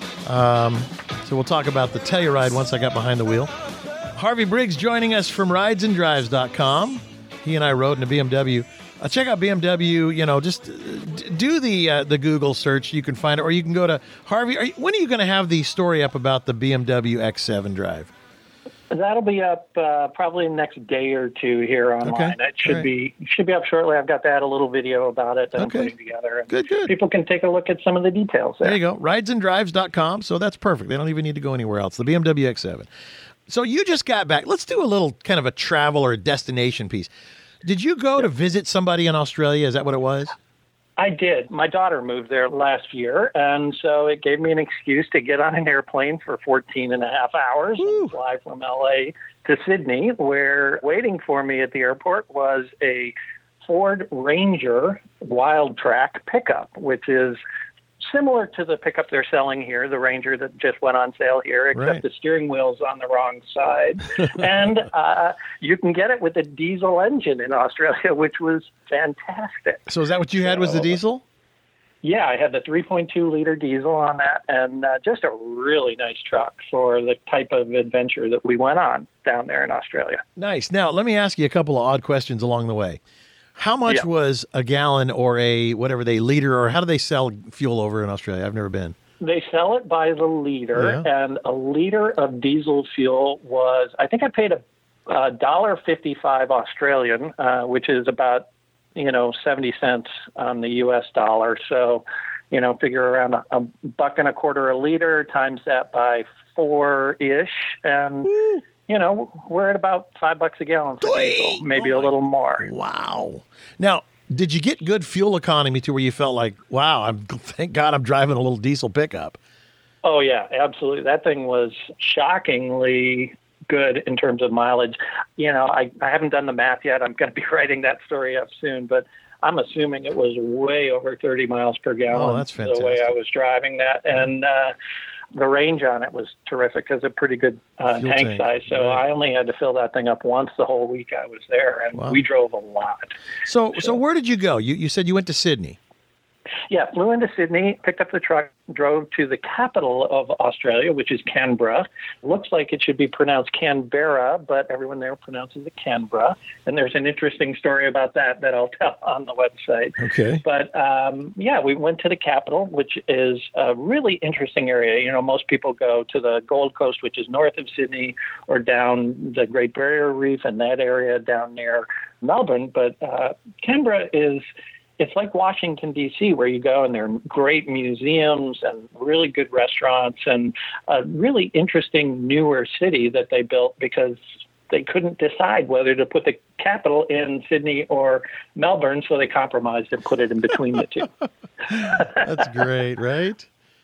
Um, so we'll talk about the Telluride once I got behind the wheel. Harvey Briggs joining us from rides and drives dot com. He and I rode in a B M W. Uh, check out B M W, you know, just uh, d- do the uh, the Google search. You can find it, or you can go to Harvey. Are you, when are you going to have the story up about the B M W X seven drive? That'll be up uh, probably the next day or two here online. Okay. It should right. be should be up shortly. I've got that a little video about it that Okay. I'm putting together. And Good, good. People can take a look at some of the details there. There you go, rides and drives dot com. So that's perfect. They don't even need to go anywhere else. The B M W X seven. So you just got back. Let's do a little kind of a travel or a destination piece. Did you go to visit somebody in Australia? Is that what it was? I did. My daughter moved there last year, and so it gave me an excuse to get on an airplane for fourteen and a half hours Woo. and fly from L A to Sydney, where waiting for me at the airport was a Ford Ranger Wild Track pickup, which is similar to the pickup they're selling here, the Ranger that just went on sale here, except Right. the steering wheel's on the wrong side. and uh, you can get it with a diesel engine in Australia, which was fantastic. So is that what you had was the So- diesel? Yeah, I had the three point two liter diesel on that, and uh, just a really nice truck for the type of adventure that we went on down there in Australia. Nice. Now, let me ask you a couple of odd questions along the way. How much Yeah. was a gallon or a whatever they liter, or how do they sell fuel over in Australia? I've never been. They sell it by the liter, Yeah. and a liter of diesel fuel was, I think I paid a one dollar fifty-five Australian, uh, which is about, you know, seventy cents on the U S dollar. So, you know, figure around a, a buck and a quarter a liter, times that by four-ish, and, Woo. you know, we're at about five bucks a gallon for diesel, maybe Oh a little more. Wow. Now, did you get good fuel economy to where you felt like, wow, I'm thank God I'm driving a little diesel pickup? Oh, yeah, absolutely. That thing was shockingly good in terms of mileage. You know, I, I haven't done the math yet. I'm going to be writing that story up soon, but I'm assuming it was way over thirty miles per gallon. Oh, that's the way fantastic. I was driving that. And uh, the range on it was terrific because a pretty good uh, Fuel tank, tank, size. So right. I only had to fill that thing up once the whole week I was there, and Wow. we drove a lot. So, so where did you go? You you said you went to Sydney. Yeah, flew into Sydney, picked up the truck, drove to the capital of Australia, which is Canberra. Looks like it should be pronounced Canberra, but everyone there pronounces it Canberra. And there's an interesting story about that that I'll tell on the website. Okay. But um, yeah, we went to the capital, which is a really interesting area. You know, most people go to the Gold Coast, which is north of Sydney, or down the Great Barrier Reef and that area down near Melbourne. But uh, Canberra is... It's like Washington, D C, where you go and there are great museums and really good restaurants and a really interesting newer city that they built because they couldn't decide whether to put the capital in Sydney or Melbourne, so they compromised and put it in between the two. That's great, right?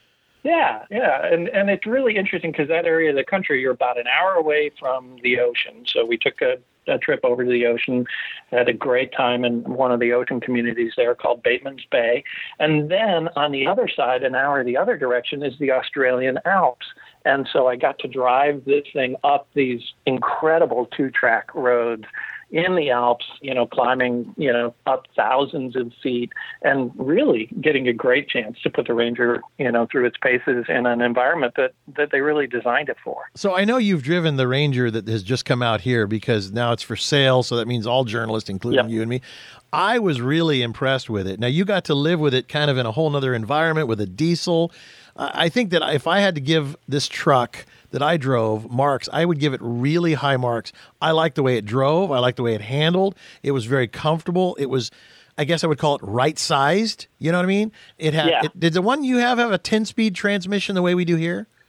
Yeah, yeah, and and it's really interesting because that area of the country, you're about an hour away from the ocean. So we took a, a trip over to the ocean, had a great time in one of the ocean communities there called Bateman's Bay. And then on the other side, an hour the other direction, is the Australian Alps. And so I got to drive this thing up these incredible two-track roads in the Alps, you know, climbing, you know, up thousands of feet and really getting a great chance to put the Ranger, you know, through its paces in an environment that, that they really designed it for. So I know you've driven the Ranger that has just come out here because now it's for sale. So that means all journalists, including Yep. you and me. I was really impressed with it. Now you got to live with it kind of in a whole nother environment with a diesel. Uh, I think that if I had to give this truck that I drove marks, I would give it really high marks. I liked the way it drove. I liked the way it handled. It was very comfortable. It was, I guess I would call it right sized. You know what I mean? It had. Yeah. It, did the one you have have a ten speed transmission the way we do here?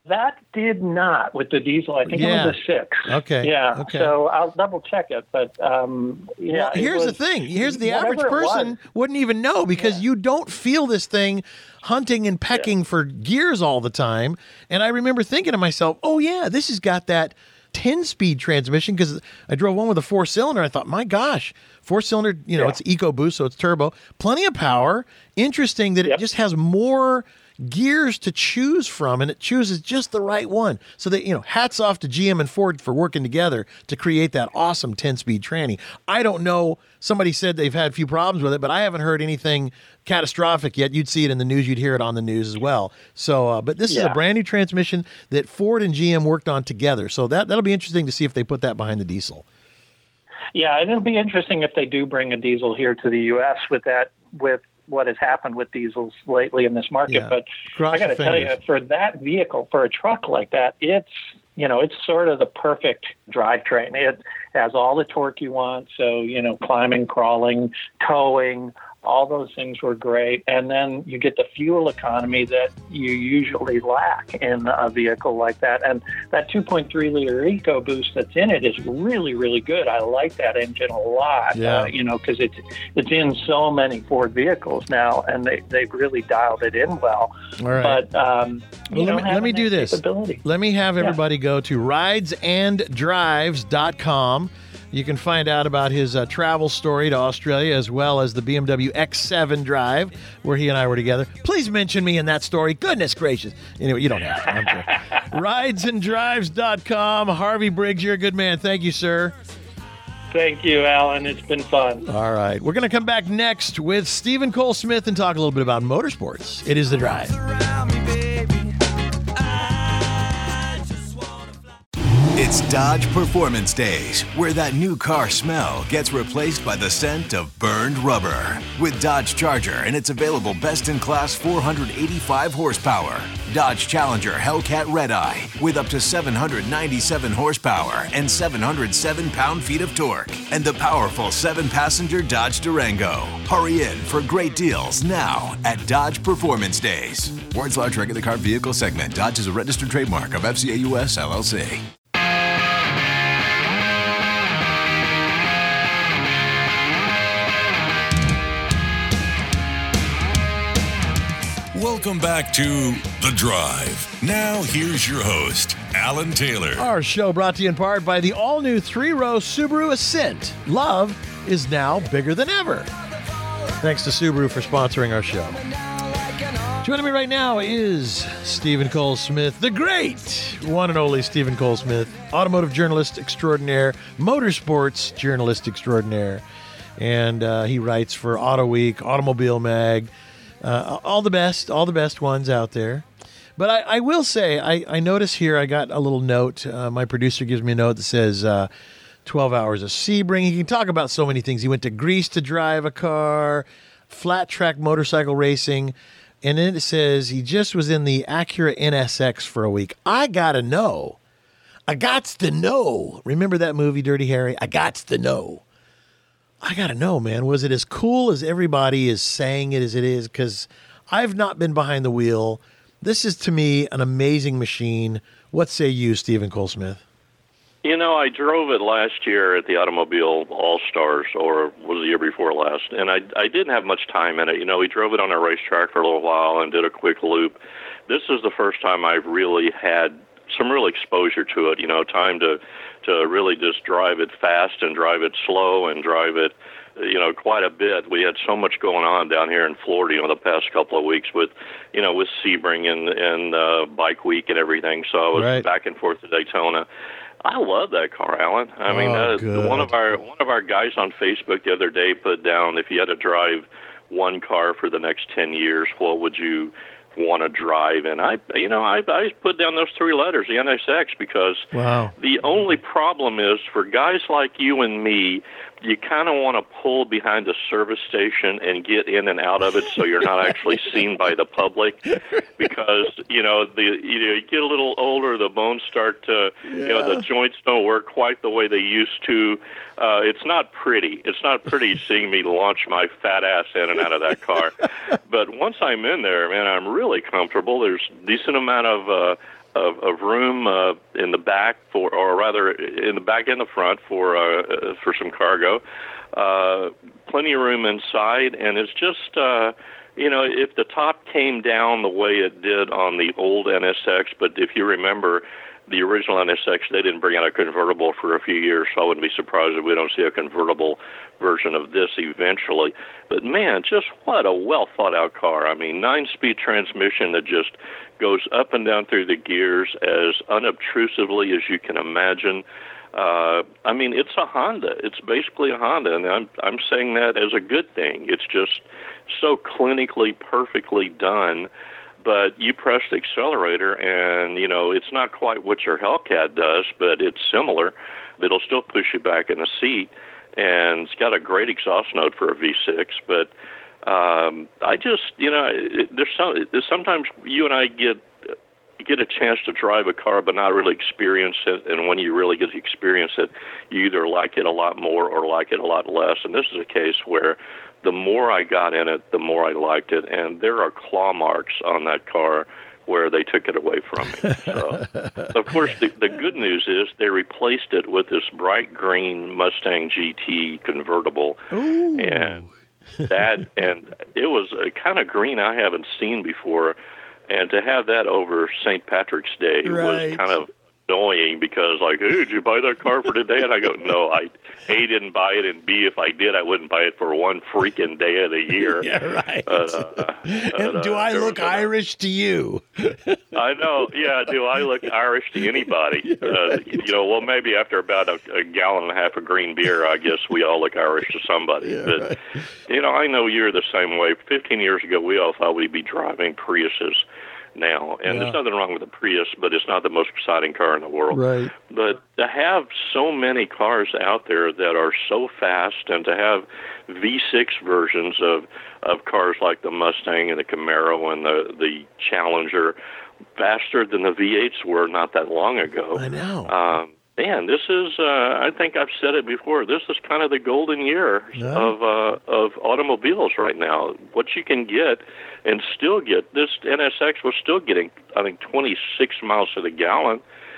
That did not with the diesel. I think Yeah. it was a six. Okay. Yeah. Okay. So I'll double check it. But um, yeah. Well, it here's was- the thing. Here's the whatever average it person was. wouldn't even know because Yeah. you don't feel this thing hunting and pecking for gears all the time. And I remember thinking to myself, oh, yeah, this has got that ten-speed transmission because I drove one with a four-cylinder. I thought, my gosh, four-cylinder, you know, Yeah. it's EcoBoost, so it's turbo. Plenty of power. Interesting that it Yep. just has more gears to choose from, and it chooses just the right one. So that, you know, hats off to G M and Ford for working together to create that awesome ten-speed tranny. I don't know. Somebody said they've had a few problems with it, but I haven't heard anything catastrophic yet. You'd see it in the news. You'd hear it on the news as well. So, uh, but this is a Yeah. brand new transmission that Ford and G M worked on together. So that, that'll be interesting to see if they put that behind the diesel. Yeah, and it'll be interesting if they do bring a diesel here to the U S with that, with what has happened with diesels lately in this market. Yeah. But Cross I got to your tell you, fingers. for that vehicle, for a truck like that, it's, you know, it's sort of the perfect drivetrain. It has all the torque you want. So, you know, climbing, crawling, towing, all those things were great. And then you get the fuel economy that you usually lack in a vehicle like that. And that two point three liter EcoBoost that's in it is really, really good. I like that engine a lot, Yeah. uh, you know, because it's, it's in so many Ford vehicles now, and they, they've really dialed it in well. All right. But, um, you Well, know, let me, let having me that do this. capability. Let me have everybody go to rides and drives dot com. You can find out about his uh, travel story to Australia as well as the B M W X seven drive where he and I were together. Please mention me in that story. Goodness gracious. Anyway, you don't have to. I'm sure. rides and drives dot com. Harvey Briggs, you're a good man. Thank you, sir. Thank you, Alan. It's been fun. All right. We're going to come back next with Stephen Cole Smith and talk a little bit about motorsports. It is The Drive. It's Dodge Performance Days, where that new car smell gets replaced by the scent of burned rubber. With Dodge Charger and its available best-in-class four hundred eighty-five horsepower. Dodge Challenger Hellcat Red-Eye with up to seven hundred ninety-seven horsepower and seven hundred seven pound-feet of torque. And the powerful seven-passenger Dodge Durango. Hurry in for great deals now at Dodge Performance Days. Words large regular car vehicle segment. Dodge is a registered trademark of F C A U S L L C. Welcome back to The Drive. Now, here's your host, Alan Taylor. Our show brought to you in part by the all-new three-row Subaru Ascent. Love is now bigger than ever. Thanks to Subaru for sponsoring our show. Joining me right now is Stephen Cole Smith, the great one and only Stephen Cole Smith, automotive journalist extraordinaire, motorsports journalist extraordinaire. And uh, he writes for Auto Week, Automobile Mag, uh, all the best, all the best ones out there. But I, I will say, I, I notice here, I got a little note. Uh, my producer gives me a note that says uh, twelve hours of Sebring. He can talk about so many things. He went to Greece to drive a car, flat track motorcycle racing. And then it says he just was in the Acura N S X for a week. I got to know. I got to know. Remember that movie, Dirty Harry? I got to know. I got to know, man. Was it as cool as everybody is saying it as it is? Because I've not been behind the wheel. This is, to me, an amazing machine. What say you, Stephen Cole Smith? You know, I drove it last year at the Automobile All-Stars, or was the year before last, and I, I didn't have much time in it. You know, we drove it on a racetrack for a little while and did a quick loop. This is the first time I've really had some real exposure to it, you know, time to, to really just drive it fast and drive it slow and drive it, you know, quite a bit. We had so much going on down here in Florida, you know, the past couple of weeks with, you know, with Sebring and, and uh, Bike Week and everything. So I was Right. back and forth to Daytona. I love that car, Alan. I mean, Oh, uh, good. one of our one of our guys on Facebook the other day put down, if you had to drive one car for the next ten years, what would you want to drive? And I, you know, I, I put down those three letters, the N S X, because Wow. the only problem is for guys like you and me, you kind of want to pull behind a service station and get in and out of it so you're not actually seen by the public, because, you know, the you, know, you get a little older, the bones start to, you know, the joints don't work quite the way they used to. Uh, it's not pretty. It's not pretty seeing me launch my fat ass in and out of that car. But once I'm in there, man, I'm really comfortable. There's a decent amount of uh, of, of room uh, in the back for, or rather in the back and the front for uh, for some cargo. Uh, plenty of room inside, and it's just, uh, you know, if the top came down the way it did on the old N S X, but if you remember, the original N S X, they didn't bring out a convertible for a few years, so I wouldn't be surprised if we don't see a convertible version of this eventually. But, man, just what a well-thought-out car. I mean, nine-speed transmission that just goes up and down through the gears as unobtrusively as you can imagine. Uh, I mean, it's a Honda. It's basically a Honda, and I'm I'm saying that as a good thing. It's just so clinically perfectly done. But you press the accelerator, and, you know, it's not quite what your Hellcat does, but it's similar. It'll still push you back in the seat, and it's got a great exhaust note for a V six. But um, I just, you know, it, there's some, sometimes you and I get get a chance to drive a car but not really experience it, and when you really get to experience it, you either like it a lot more or like it a lot less. And this is a case where the more I got in it, the more I liked it, and there are claw marks on that car where they took it away from me. So, of course, the, the good news is they replaced it with this bright green Mustang G T convertible. Ooh. And that, and it was a kind of green I haven't seen before. And to have that over Saint Patrick's Day right. was kind of annoying because, like, hey, did you buy that car for today? And I go, no, I, A, didn't buy it, and B, if I did, I wouldn't buy it for one freaking day of the year. Yeah, right. Uh, and uh, do I look was, Irish to you? I know, yeah, do I look Irish to anybody? Uh, you know, well, maybe after about a, a gallon and a half of green beer, I guess we all look Irish to somebody. Yeah, but, right. you know, I know you're the same way. fifteen years ago, we all thought we'd be driving Priuses now, and yeah. there's nothing wrong with the Prius, but it's not the most exciting car in the world. Right. But to have so many cars out there that are so fast, and to have V six versions of, of cars like the Mustang and the Camaro and the, the Challenger, faster than the V eights were not that long ago. I know. Um, Man, this is, uh, I think I've said it before, this is kind of the golden year yeah. of uh, of automobiles right now. What you can get and still get, this N S X was still getting, I think, twenty-six miles to the gallon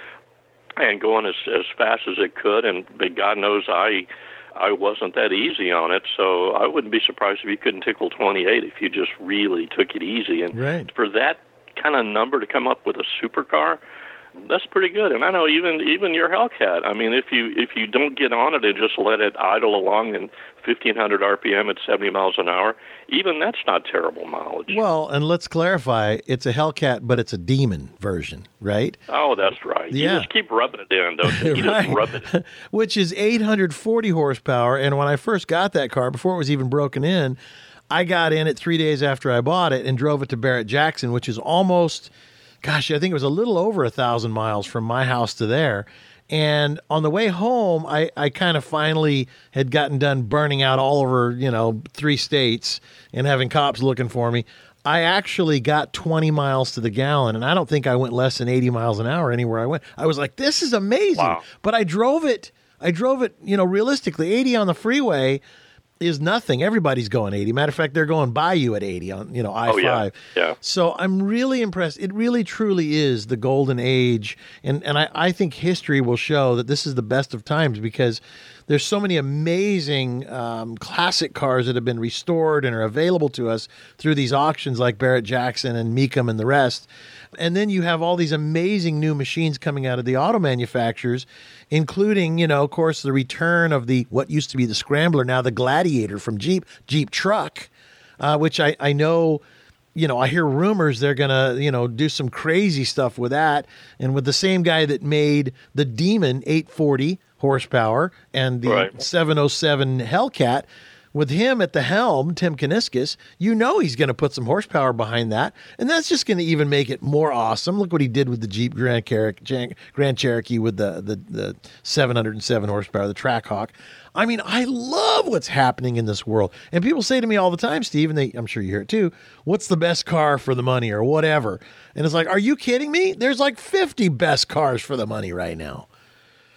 and going as, as fast as it could. And but God knows I I wasn't that easy on it, so I wouldn't be surprised if you couldn't tickle twenty-eight if you just really took it easy. And right. for that kind of number to come up with a supercar, that's pretty good. And I know even even your Hellcat, I mean, if you if you don't get on it and just let it idle along in fifteen hundred R P M at seventy miles an hour, even that's not terrible mileage. Well, and let's clarify, it's a Hellcat, but it's a Demon version, right? Oh, that's right. Yeah. You just keep rubbing it in, don't you? You right. just rub it in. Which is eight hundred forty horsepower. And when I first got that car, before it was even broken in, I got in it three days after I bought it and drove it to Barrett-Jackson, which is almost... Gosh, I think it was a little over a thousand miles from my house to there. And on the way home, I, I kind of finally had gotten done burning out all over, you know, three states and having cops looking for me. I actually got twenty miles to the gallon, and I don't think I went less than eighty miles an hour anywhere I went. I was like, this is amazing. Wow. But I drove it. I drove it, you know, realistically, eighty on the freeway is nothing. Everybody's going eighty. Matter of fact, they're going by you at eighty on, you know, I five. Oh, yeah. Yeah. So I'm really impressed. It really, truly is the golden age. And, and I, I think history will show that this is the best of times because there's so many amazing um, classic cars that have been restored and are available to us through these auctions like Barrett-Jackson and Mecum and the rest. And then you have all these amazing new machines coming out of the auto manufacturers, including, you know, of course, the return of the what used to be the Scrambler, now the Gladiator from Jeep, Jeep Truck, uh, which I, I know, you know, I hear rumors they're going to, you know, do some crazy stuff with that. And with the same guy that made the Demon eight forty horsepower and the right. seven oh seven Hellcat, with him at the helm, Tim Kuniskis, you know he's going to put some horsepower behind that, and that's just going to even make it more awesome. Look what he did with the Jeep Grand Cherokee, Grand Cherokee with the, the, the seven oh seven horsepower, the Trackhawk. I mean, I love what's happening in this world. And people say to me all the time, Steve, and they, I'm sure you hear it too, what's the best car for the money or whatever? And it's like, are you kidding me? There's like fifty best cars for the money right now.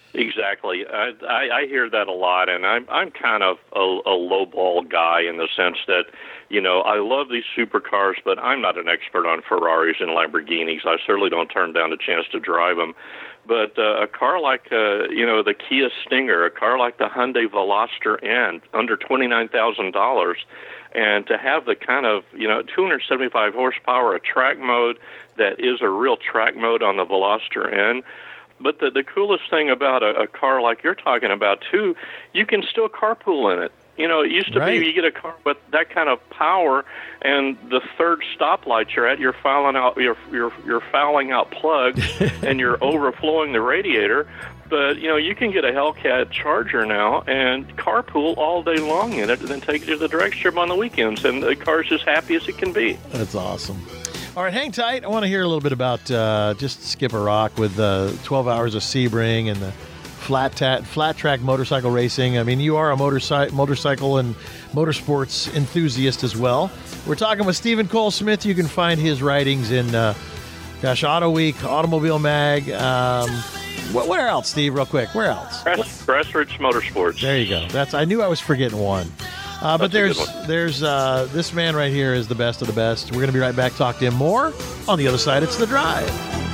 Exactly. I, I, I hear that a lot, and I'm I'm kind of a, a lowball guy in the sense that, you know, I love these supercars, but I'm not an expert on Ferraris and Lamborghinis. I certainly don't turn down the chance to drive them. But uh, a car like, uh, you know, the Kia Stinger, a car like the Hyundai Veloster N, under twenty-nine thousand dollars, and to have the kind of, you know, two hundred seventy-five horsepower, a track mode that is a real track mode on the Veloster N. But the, the coolest thing about a, a car like you're talking about, too, you can still carpool in it. You know, it used to right. be you get a car with that kind of power, and the third stoplight you're at, you're fouling out, you're you're, you're fouling out plugs, and you're overflowing the radiator. But, you know, you can get a Hellcat Charger now and carpool all day long in it and then take it to the drag strip on the weekends, and the car's as happy as it can be. That's awesome. All right, hang tight. I want to hear a little bit about uh, just Skip a Rock with uh, twelve hours of Sebring and the flat ta- flat track motorcycle racing. I mean, you are a motorci- motorcycle and motorsports enthusiast as well. We're talking with Stephen Cole Smith. You can find his writings in, uh, gosh, Auto Week, Automobile Mag. Um, wh- where else, Steve, real quick? Where else? Grass- Grassroots Motorsports. There you go. That's I knew I was forgetting one. Uh, but there's there's uh, this man right here is the best of the best. We're going to be right back. Talk to him more on the other side. It's The Drive.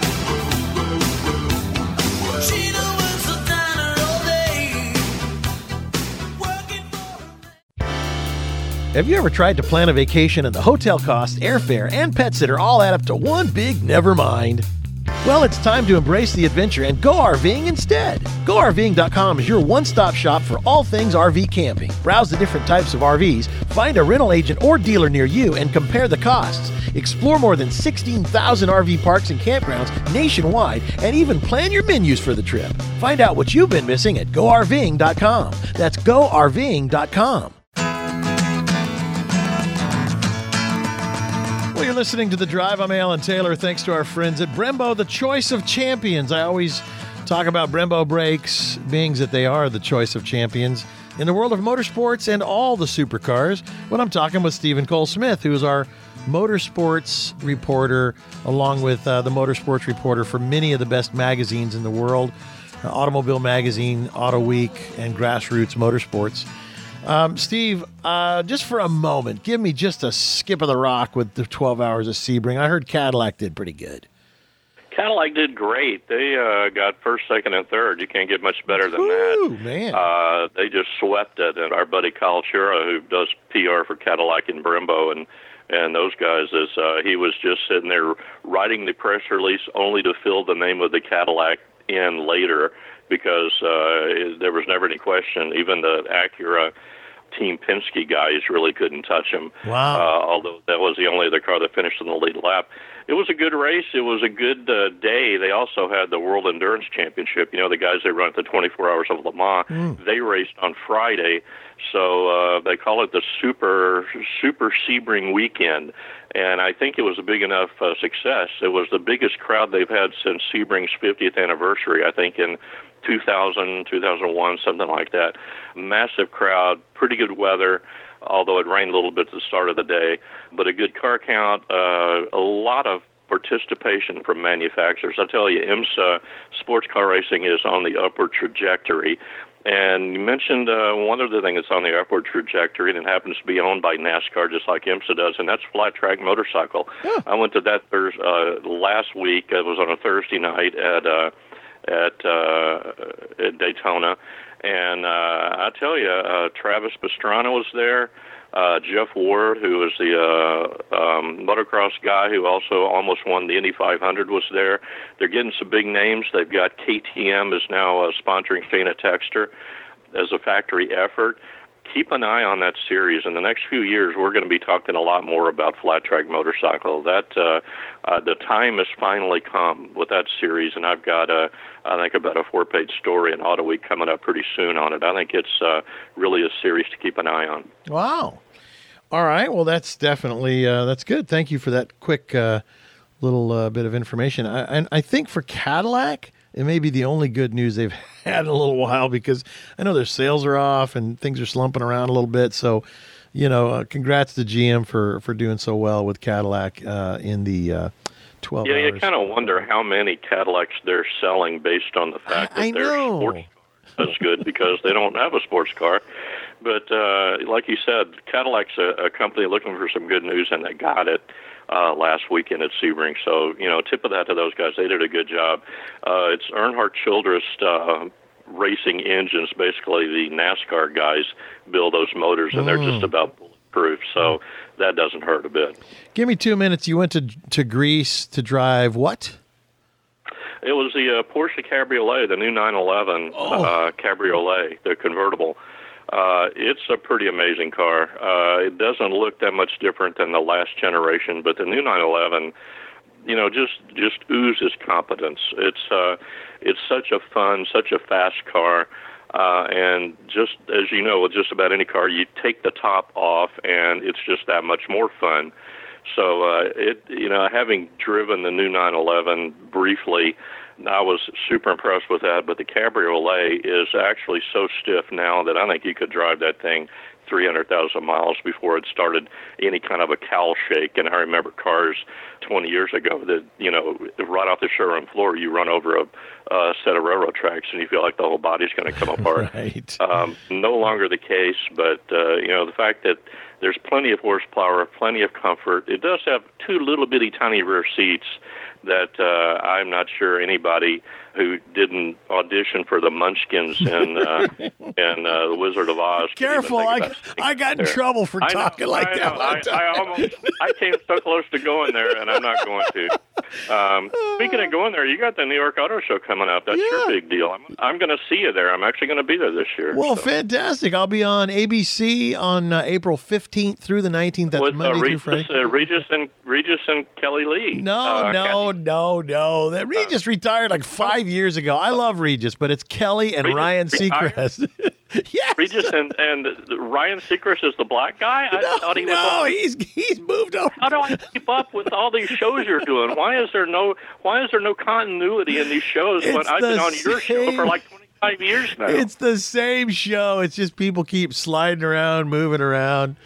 Have you ever tried to plan a vacation and the hotel costs, airfare, and pet sitter all add up to one big never mind? Well, it's time to embrace the adventure and go RVing instead. Go R V ing dot com is your one-stop shop for all things R V camping. Browse the different types of R Vs, find a rental agent or dealer near you, and compare the costs. Explore more than sixteen thousand R V parks and campgrounds nationwide, and even plan your menus for the trip. Find out what you've been missing at go R V ing dot com. That's go R V ing dot com. Well, you're listening to The Drive. I'm Alan Taylor. Thanks to our friends at Brembo, the choice of champions. I always talk about Brembo brakes, being that they are the choice of champions in the world of motorsports and all the supercars. When I'm talking with Stephen Cole Smith, who is our motorsports reporter, along with uh, the motorsports reporter for many of the best magazines in the world, uh, Automobile Magazine, Auto Week, and Grassroots Motorsports. Um, Steve, uh, just for a moment, give me just a skip of the rock with the twelve hours of Sebring. I heard Cadillac did pretty good. Cadillac did great. They uh, got first, second, and third. You can't get much better than Ooh, that. Man. Uh, they just swept it. And our buddy Kyle Chura, who does P R for Cadillac and Brembo, and and those guys, is uh, he was just sitting there writing the press release only to fill the name of the Cadillac in later, because uh, there was never any question. Even the Acura Team Penske guys really couldn't touch him. Wow. Uh, although that was the only other car that finished in the lead lap. It was a good race. It was a good uh, day. They also had the World Endurance Championship. You know, the guys that run at the twenty-four Hours of Le Mans, mm. they raced on Friday. So uh, they call it the Super Super Sebring Weekend. And I think it was a big enough uh, success. It was the biggest crowd they've had since Sebring's fiftieth anniversary, I think, in two thousand, two thousand one, something like that. Massive crowd, pretty good weather, although it rained a little bit at the start of the day, but a good car count, uh, a lot of participation from manufacturers. I tell you, IMSA sports car racing is on the upward trajectory. And you mentioned uh, one other thing that's on the upward trajectory, and it happens to be owned by NASCAR just like IMSA does, and that's Flat Track Motorcycle. Yeah. I went to that Thursday, uh, last week. It was on a Thursday night at uh, at, uh, at Daytona. And uh, I tell you, uh, Travis Pastrana was there. Uh, Jeff Ward, who is the uh, um, motocross guy who also almost won the Indy five hundred, was there. They're getting some big names. They've got K T M is now uh, sponsoring Shayna Texter as a factory effort. Keep an eye on that series. In the next few years, we're going to be talking a lot more about Flat Track Motorcycle. That uh, uh, the time has finally come with that series, and I've got a, I think about a four-page story in Auto Week coming up pretty soon on it. I think it's uh, really a series to keep an eye on. Wow. All right. Well, that's definitely uh, that's good. Thank you for that quick uh, little uh, bit of information. I, and I think for Cadillac, it may be the only good news they've had in a little while, because I know their sales are off and things are slumping around a little bit. So, you know, uh, congrats to G M for, for doing so well with Cadillac uh, in the uh, twelve Yeah, hours. you kind of wonder how many Cadillacs they're selling based on the fact I, I that their know. sports car is good because they don't have a sports car. But uh, like you said, Cadillac's a, a company looking for some good news, and they got it uh, last weekend at Sebring. So, you know, tip of that to those guys. They did a good job. Uh, it's Earnhardt Childress uh, Racing Engines. Basically, the NASCAR guys build those motors, and they're just about bulletproof. So that doesn't hurt a bit. Give me two minutes. You went to to Greece to drive what? It was the uh, Porsche Cabriolet, the new nine eleven Oh. uh, Cabriolet, the convertible. Uh, it's a pretty amazing car. Uh, it doesn't look that much different than the last generation, but the new nine eleven, you know, just just oozes competence. It's uh, it's such a fun, such a fast car. Uh, and just as you know, with just about any car, you take the top off, and it's just that much more fun. So, uh, it you know, having driven the new nine eleven briefly, I was super impressed with that. But the Cabriolet is actually so stiff now that I think you could drive that thing three hundred thousand miles before it started any kind of a cowl shake. And I remember cars twenty years ago that, you know, right off the showroom floor, you run over a uh, set of railroad tracks and you feel like the whole body's going to come apart. Right. Um, no longer the case, but, uh, you know, the fact that there's plenty of horsepower, plenty of comfort. It does have two little bitty tiny rear seats that uh, I'm not sure anybody who didn't audition for the Munchkins and uh, and uh, the Wizard of Oz. Careful, I, I got in there. trouble for I know, talking like I that know. one I, time. I almost I came so close to going there, and I'm not going to. Um, speaking of going there, you got the New York Auto Show coming up. That's Yeah. your big deal. I'm, I'm going to see you there. I'm actually going to be there this year. Well, so. fantastic. I'll be on A B C on uh, April fifteenth through the nineteenth. That's With uh, Monday through Regis, Friday. uh, Regis and Regis and Kelly Lee. No, Uh, no, Kathy- no, no. That Regis retired like five years ago. I love Regis, but it's Kelly and Regis Ryan retired? Seacrest. Yes. Regis and, and Ryan Seacrest is the black guy? I no, thought he was no, on- he's he's moved over. How do I keep up with all these shows you're doing? Why is there no Why is there no continuity in these shows when It's I've been the on your show same- for like twenty-five years now? It's the same show. It's just people keep sliding around, moving around.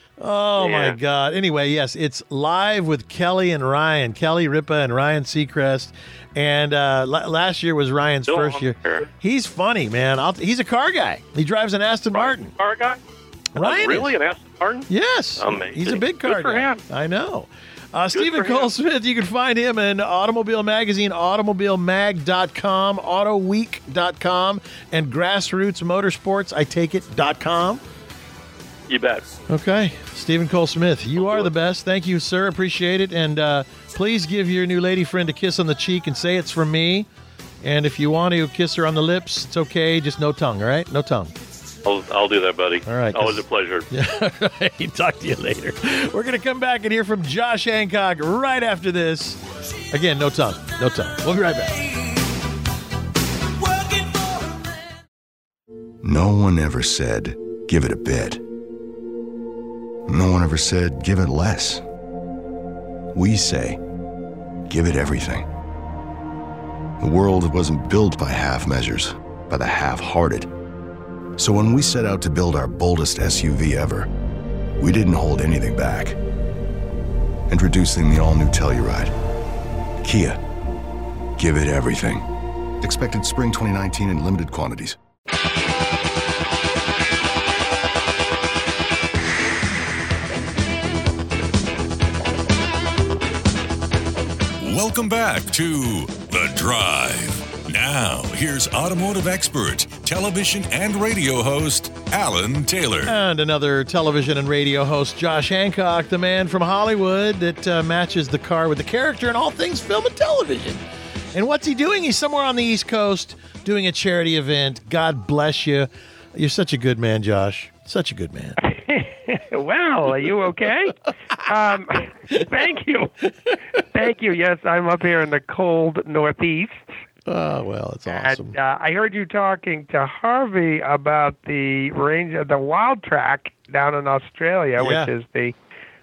Oh Yeah. my God. Anyway, yes, it's live with Kelly and Ryan, Kelly Ripa and Ryan Seacrest. And uh, la- last year was Ryan's Still first on year. there. He's funny, man. I'll, he's a car guy. He drives an Aston Martin. Car guy? Ryan Oh, really? is. An Aston Martin? Yes. Amazing. He's a big Good car for guy. him. I know. Uh, Stephen for him. Cole Smith, you can find him in Automobile Magazine, automobile mag dot com, auto week dot com, and grassroots motorsports, I take it, dot com. You bet. Okay. Stephen Cole Smith, you are the best. Thank you, sir. Appreciate it. And uh, please give your new lady friend a kiss on the cheek and say it's from me. And if you want to kiss her on the lips, it's okay. Just no tongue, all right? No tongue. I'll, I'll do that, buddy. All right, Always 'cause- a pleasure. Yeah. Talk to you later. We're going to come back and hear from Josh Hancock right after this. Again, no tongue. No tongue. We'll be right back. No one ever said, give it a bit. No one ever said, give it less. We say, give it everything. The world wasn't built by half measures, by the half-hearted. So when we set out to build our boldest S U V ever, we didn't hold anything back. Introducing the all-new Telluride. Kia. Give it everything. Expected spring twenty nineteen in limited quantities. Welcome back to The Drive. Now, here's automotive expert, television and radio host, Alan Taylor. And another television and radio host, Josh Hancock, the man from Hollywood that uh, matches the car with the character in all things film and television. And what's he doing? He's somewhere on the East Coast doing a charity event. God bless you. You're such a good man, Josh. Such a good man. Well, are you okay? um, thank you. Thank you. Yes, I'm up here in the cold Northeast. Oh, well, it's awesome. And uh, I heard you talking to Harvey about the range of the Wild Track down in Australia, Yeah. which is the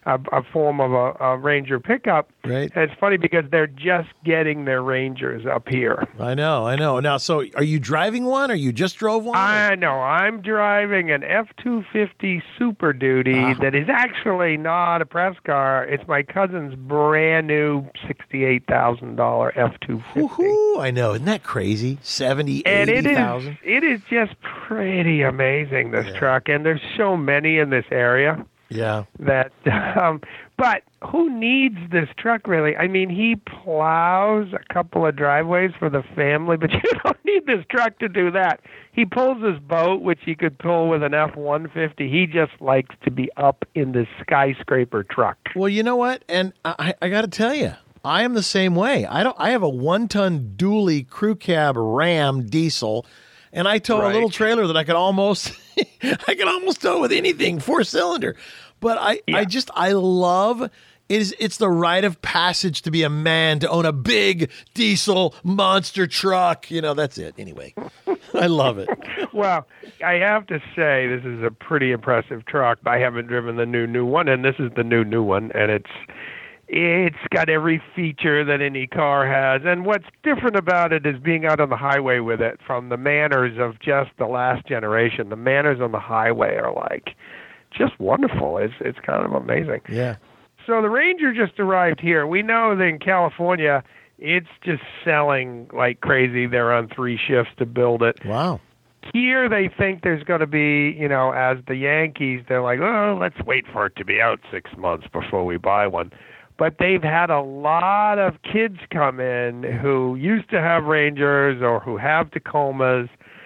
a, a form of a, a Ranger pickup. Right. And it's funny because they're just getting their Rangers up here. I know, I know. Now, so are you driving one, or you just drove one? I know. I'm driving an F two fifty Super Duty Ah. that is actually not a press car. It's my cousin's brand new sixty-eight thousand dollars F two fifty. Woohoo! I know. Isn't that crazy? seventy, And it eighty is, thousand. it is just pretty amazing, this Yeah. truck. And there's so many in this area Yeah. that, um, but who needs this truck really? I mean, he plows a couple of driveways for the family, but you don't need this truck to do that. He pulls his boat, which he could pull with an F one fifty. He just likes to be up in this skyscraper truck. Well, you know what? And I, I got to tell you, I am the same way. I don't. I have a one-ton dually crew cab Ram diesel, and I tow a Right. little trailer that I could almost, I could almost tow with anything, four-cylinder. But I, Yeah. I just, I love. It is, it's the rite of passage to be a man, to own a big diesel monster truck. You know, that's it. Anyway, I love it. Well, I have to say this is a pretty impressive truck. I haven't driven the new new one, and this is the new new one, and it's it's got every feature that any car has. And what's different about it is being out on the highway with it. From the manners of just the last generation, the manners on the highway are like just wonderful. It's it's kind of amazing. Yeah. So the Ranger just arrived here. We know that in California, it's just selling like crazy. They're on three shifts to build it. Wow. Here they think there's going to be, you know, as the Yankees, they're like, oh, let's wait for it to be out six months before we buy one. But they've had a lot of kids come in who used to have Rangers or who have Tacomas,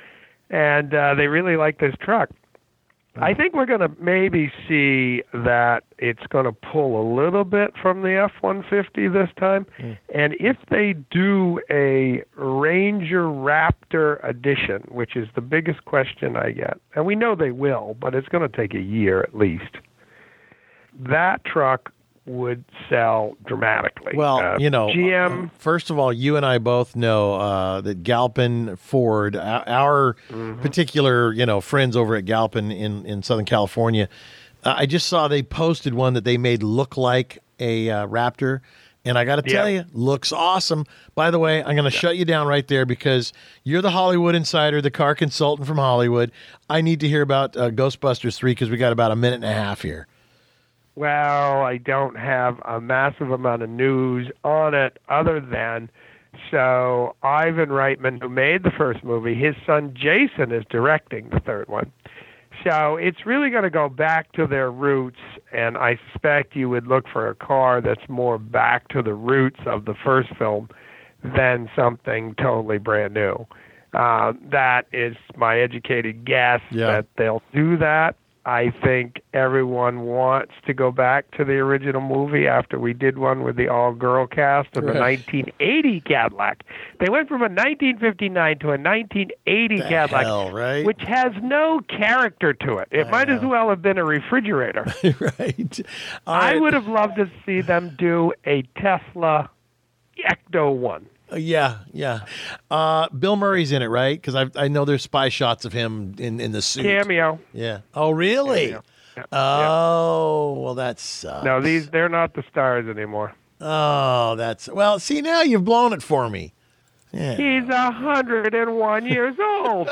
and uh, they really like this truck. I think we're going to maybe see that it's going to pull a little bit from the F one fifty this time. Mm. And if they do a Ranger Raptor edition, which is the biggest question I get, and we know they will, but it's going to take a year at least, that truck would sell dramatically. Well, uh, you know, G M. First of all, you and I both know uh, that Galpin Ford, our, our mm-hmm. particular, you know, friends over at Galpin in, in Southern California, uh, I just saw they posted one that they made look like a uh, Raptor. And I got to tell yeah. you, looks awesome. By the way, I'm going to yeah. shut you down right there because you're the Hollywood insider, the car consultant from Hollywood. I need to hear about uh, Ghostbusters three because we got about a minute and a half here. Well, I don't have a massive amount of news on it other than, so Ivan Reitman, who made the first movie, his son Jason is directing the third one. So it's really going to go back to their roots, and I suspect you would look for a car that's more back to the roots of the first film than something totally brand new. Uh, that is my educated guess yeah. that they'll do that. I think everyone wants to go back to the original movie after we did one with the all-girl cast of right. the nineteen eighty Cadillac. They went from a nineteen fifty-nine to a nineteen eighty the Cadillac, hell, right? which has no character to it. It I might know. as well have been a refrigerator. right. All I right. would have loved to see them do a Tesla Ecto one. Uh, yeah, yeah. Uh, Bill Murray's in it, right? Because I I know there's spy shots of him in, in the suit. Cameo. Yeah. Oh, really? Cameo. Yeah. Oh, yeah. Well, that sucks. No, these they're not the stars anymore. Oh, that's... Well, see, now you've blown it for me. Yeah. He's a hundred and one years old.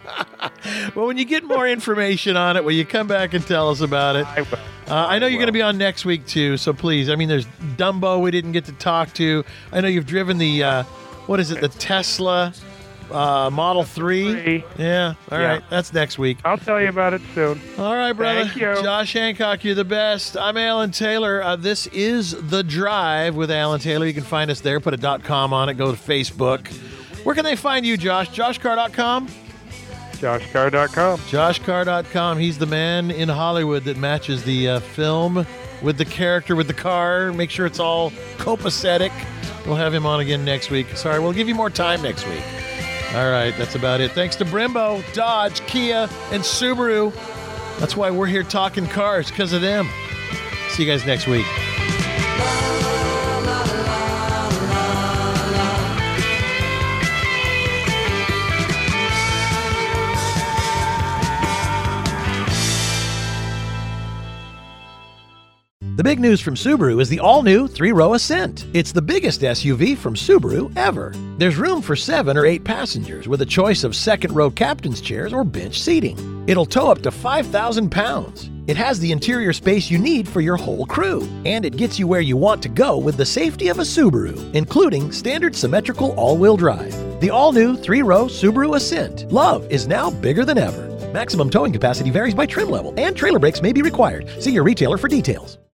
Well, when you get more information on it, will you come back and tell us about it? I will. Uh, I know you're going to be on next week, too, so please. I mean, there's Dumbo we didn't get to talk to. I know you've driven the, uh, what is it, the Tesla uh, Model three? Three. Yeah, all Yeah. right. That's next week. I'll tell you about it soon. All right, brother. Thank you. Josh Hancock, you're the best. I'm Alan Taylor. Uh, this is The Drive with Alan Taylor. You can find us there. Put a .com on it. Go to Facebook. Where can they find you, Josh? josh carr dot com? josh carr dot com. josh carr dot com. He's the man in Hollywood that matches the uh, film with the character, with the car. Make sure it's all copacetic. We'll have him on again next week. Sorry, we'll give you more time next week. All right, that's about it. Thanks to Brembo, Dodge, Kia, and Subaru. That's why we're here talking cars, because of them. See you guys next week. The big news from Subaru is the all-new three-row Ascent. It's the biggest S U V from Subaru ever. There's room for seven or eight passengers with a choice of second-row captain's chairs or bench seating. It'll tow up to five thousand pounds. It has the interior space you need for your whole crew, and it gets you where you want to go with the safety of a Subaru, including standard symmetrical all-wheel drive. The all-new three-row Subaru Ascent. Love is now bigger than ever. Maximum towing capacity varies by trim level, and trailer brakes may be required. See your retailer for details.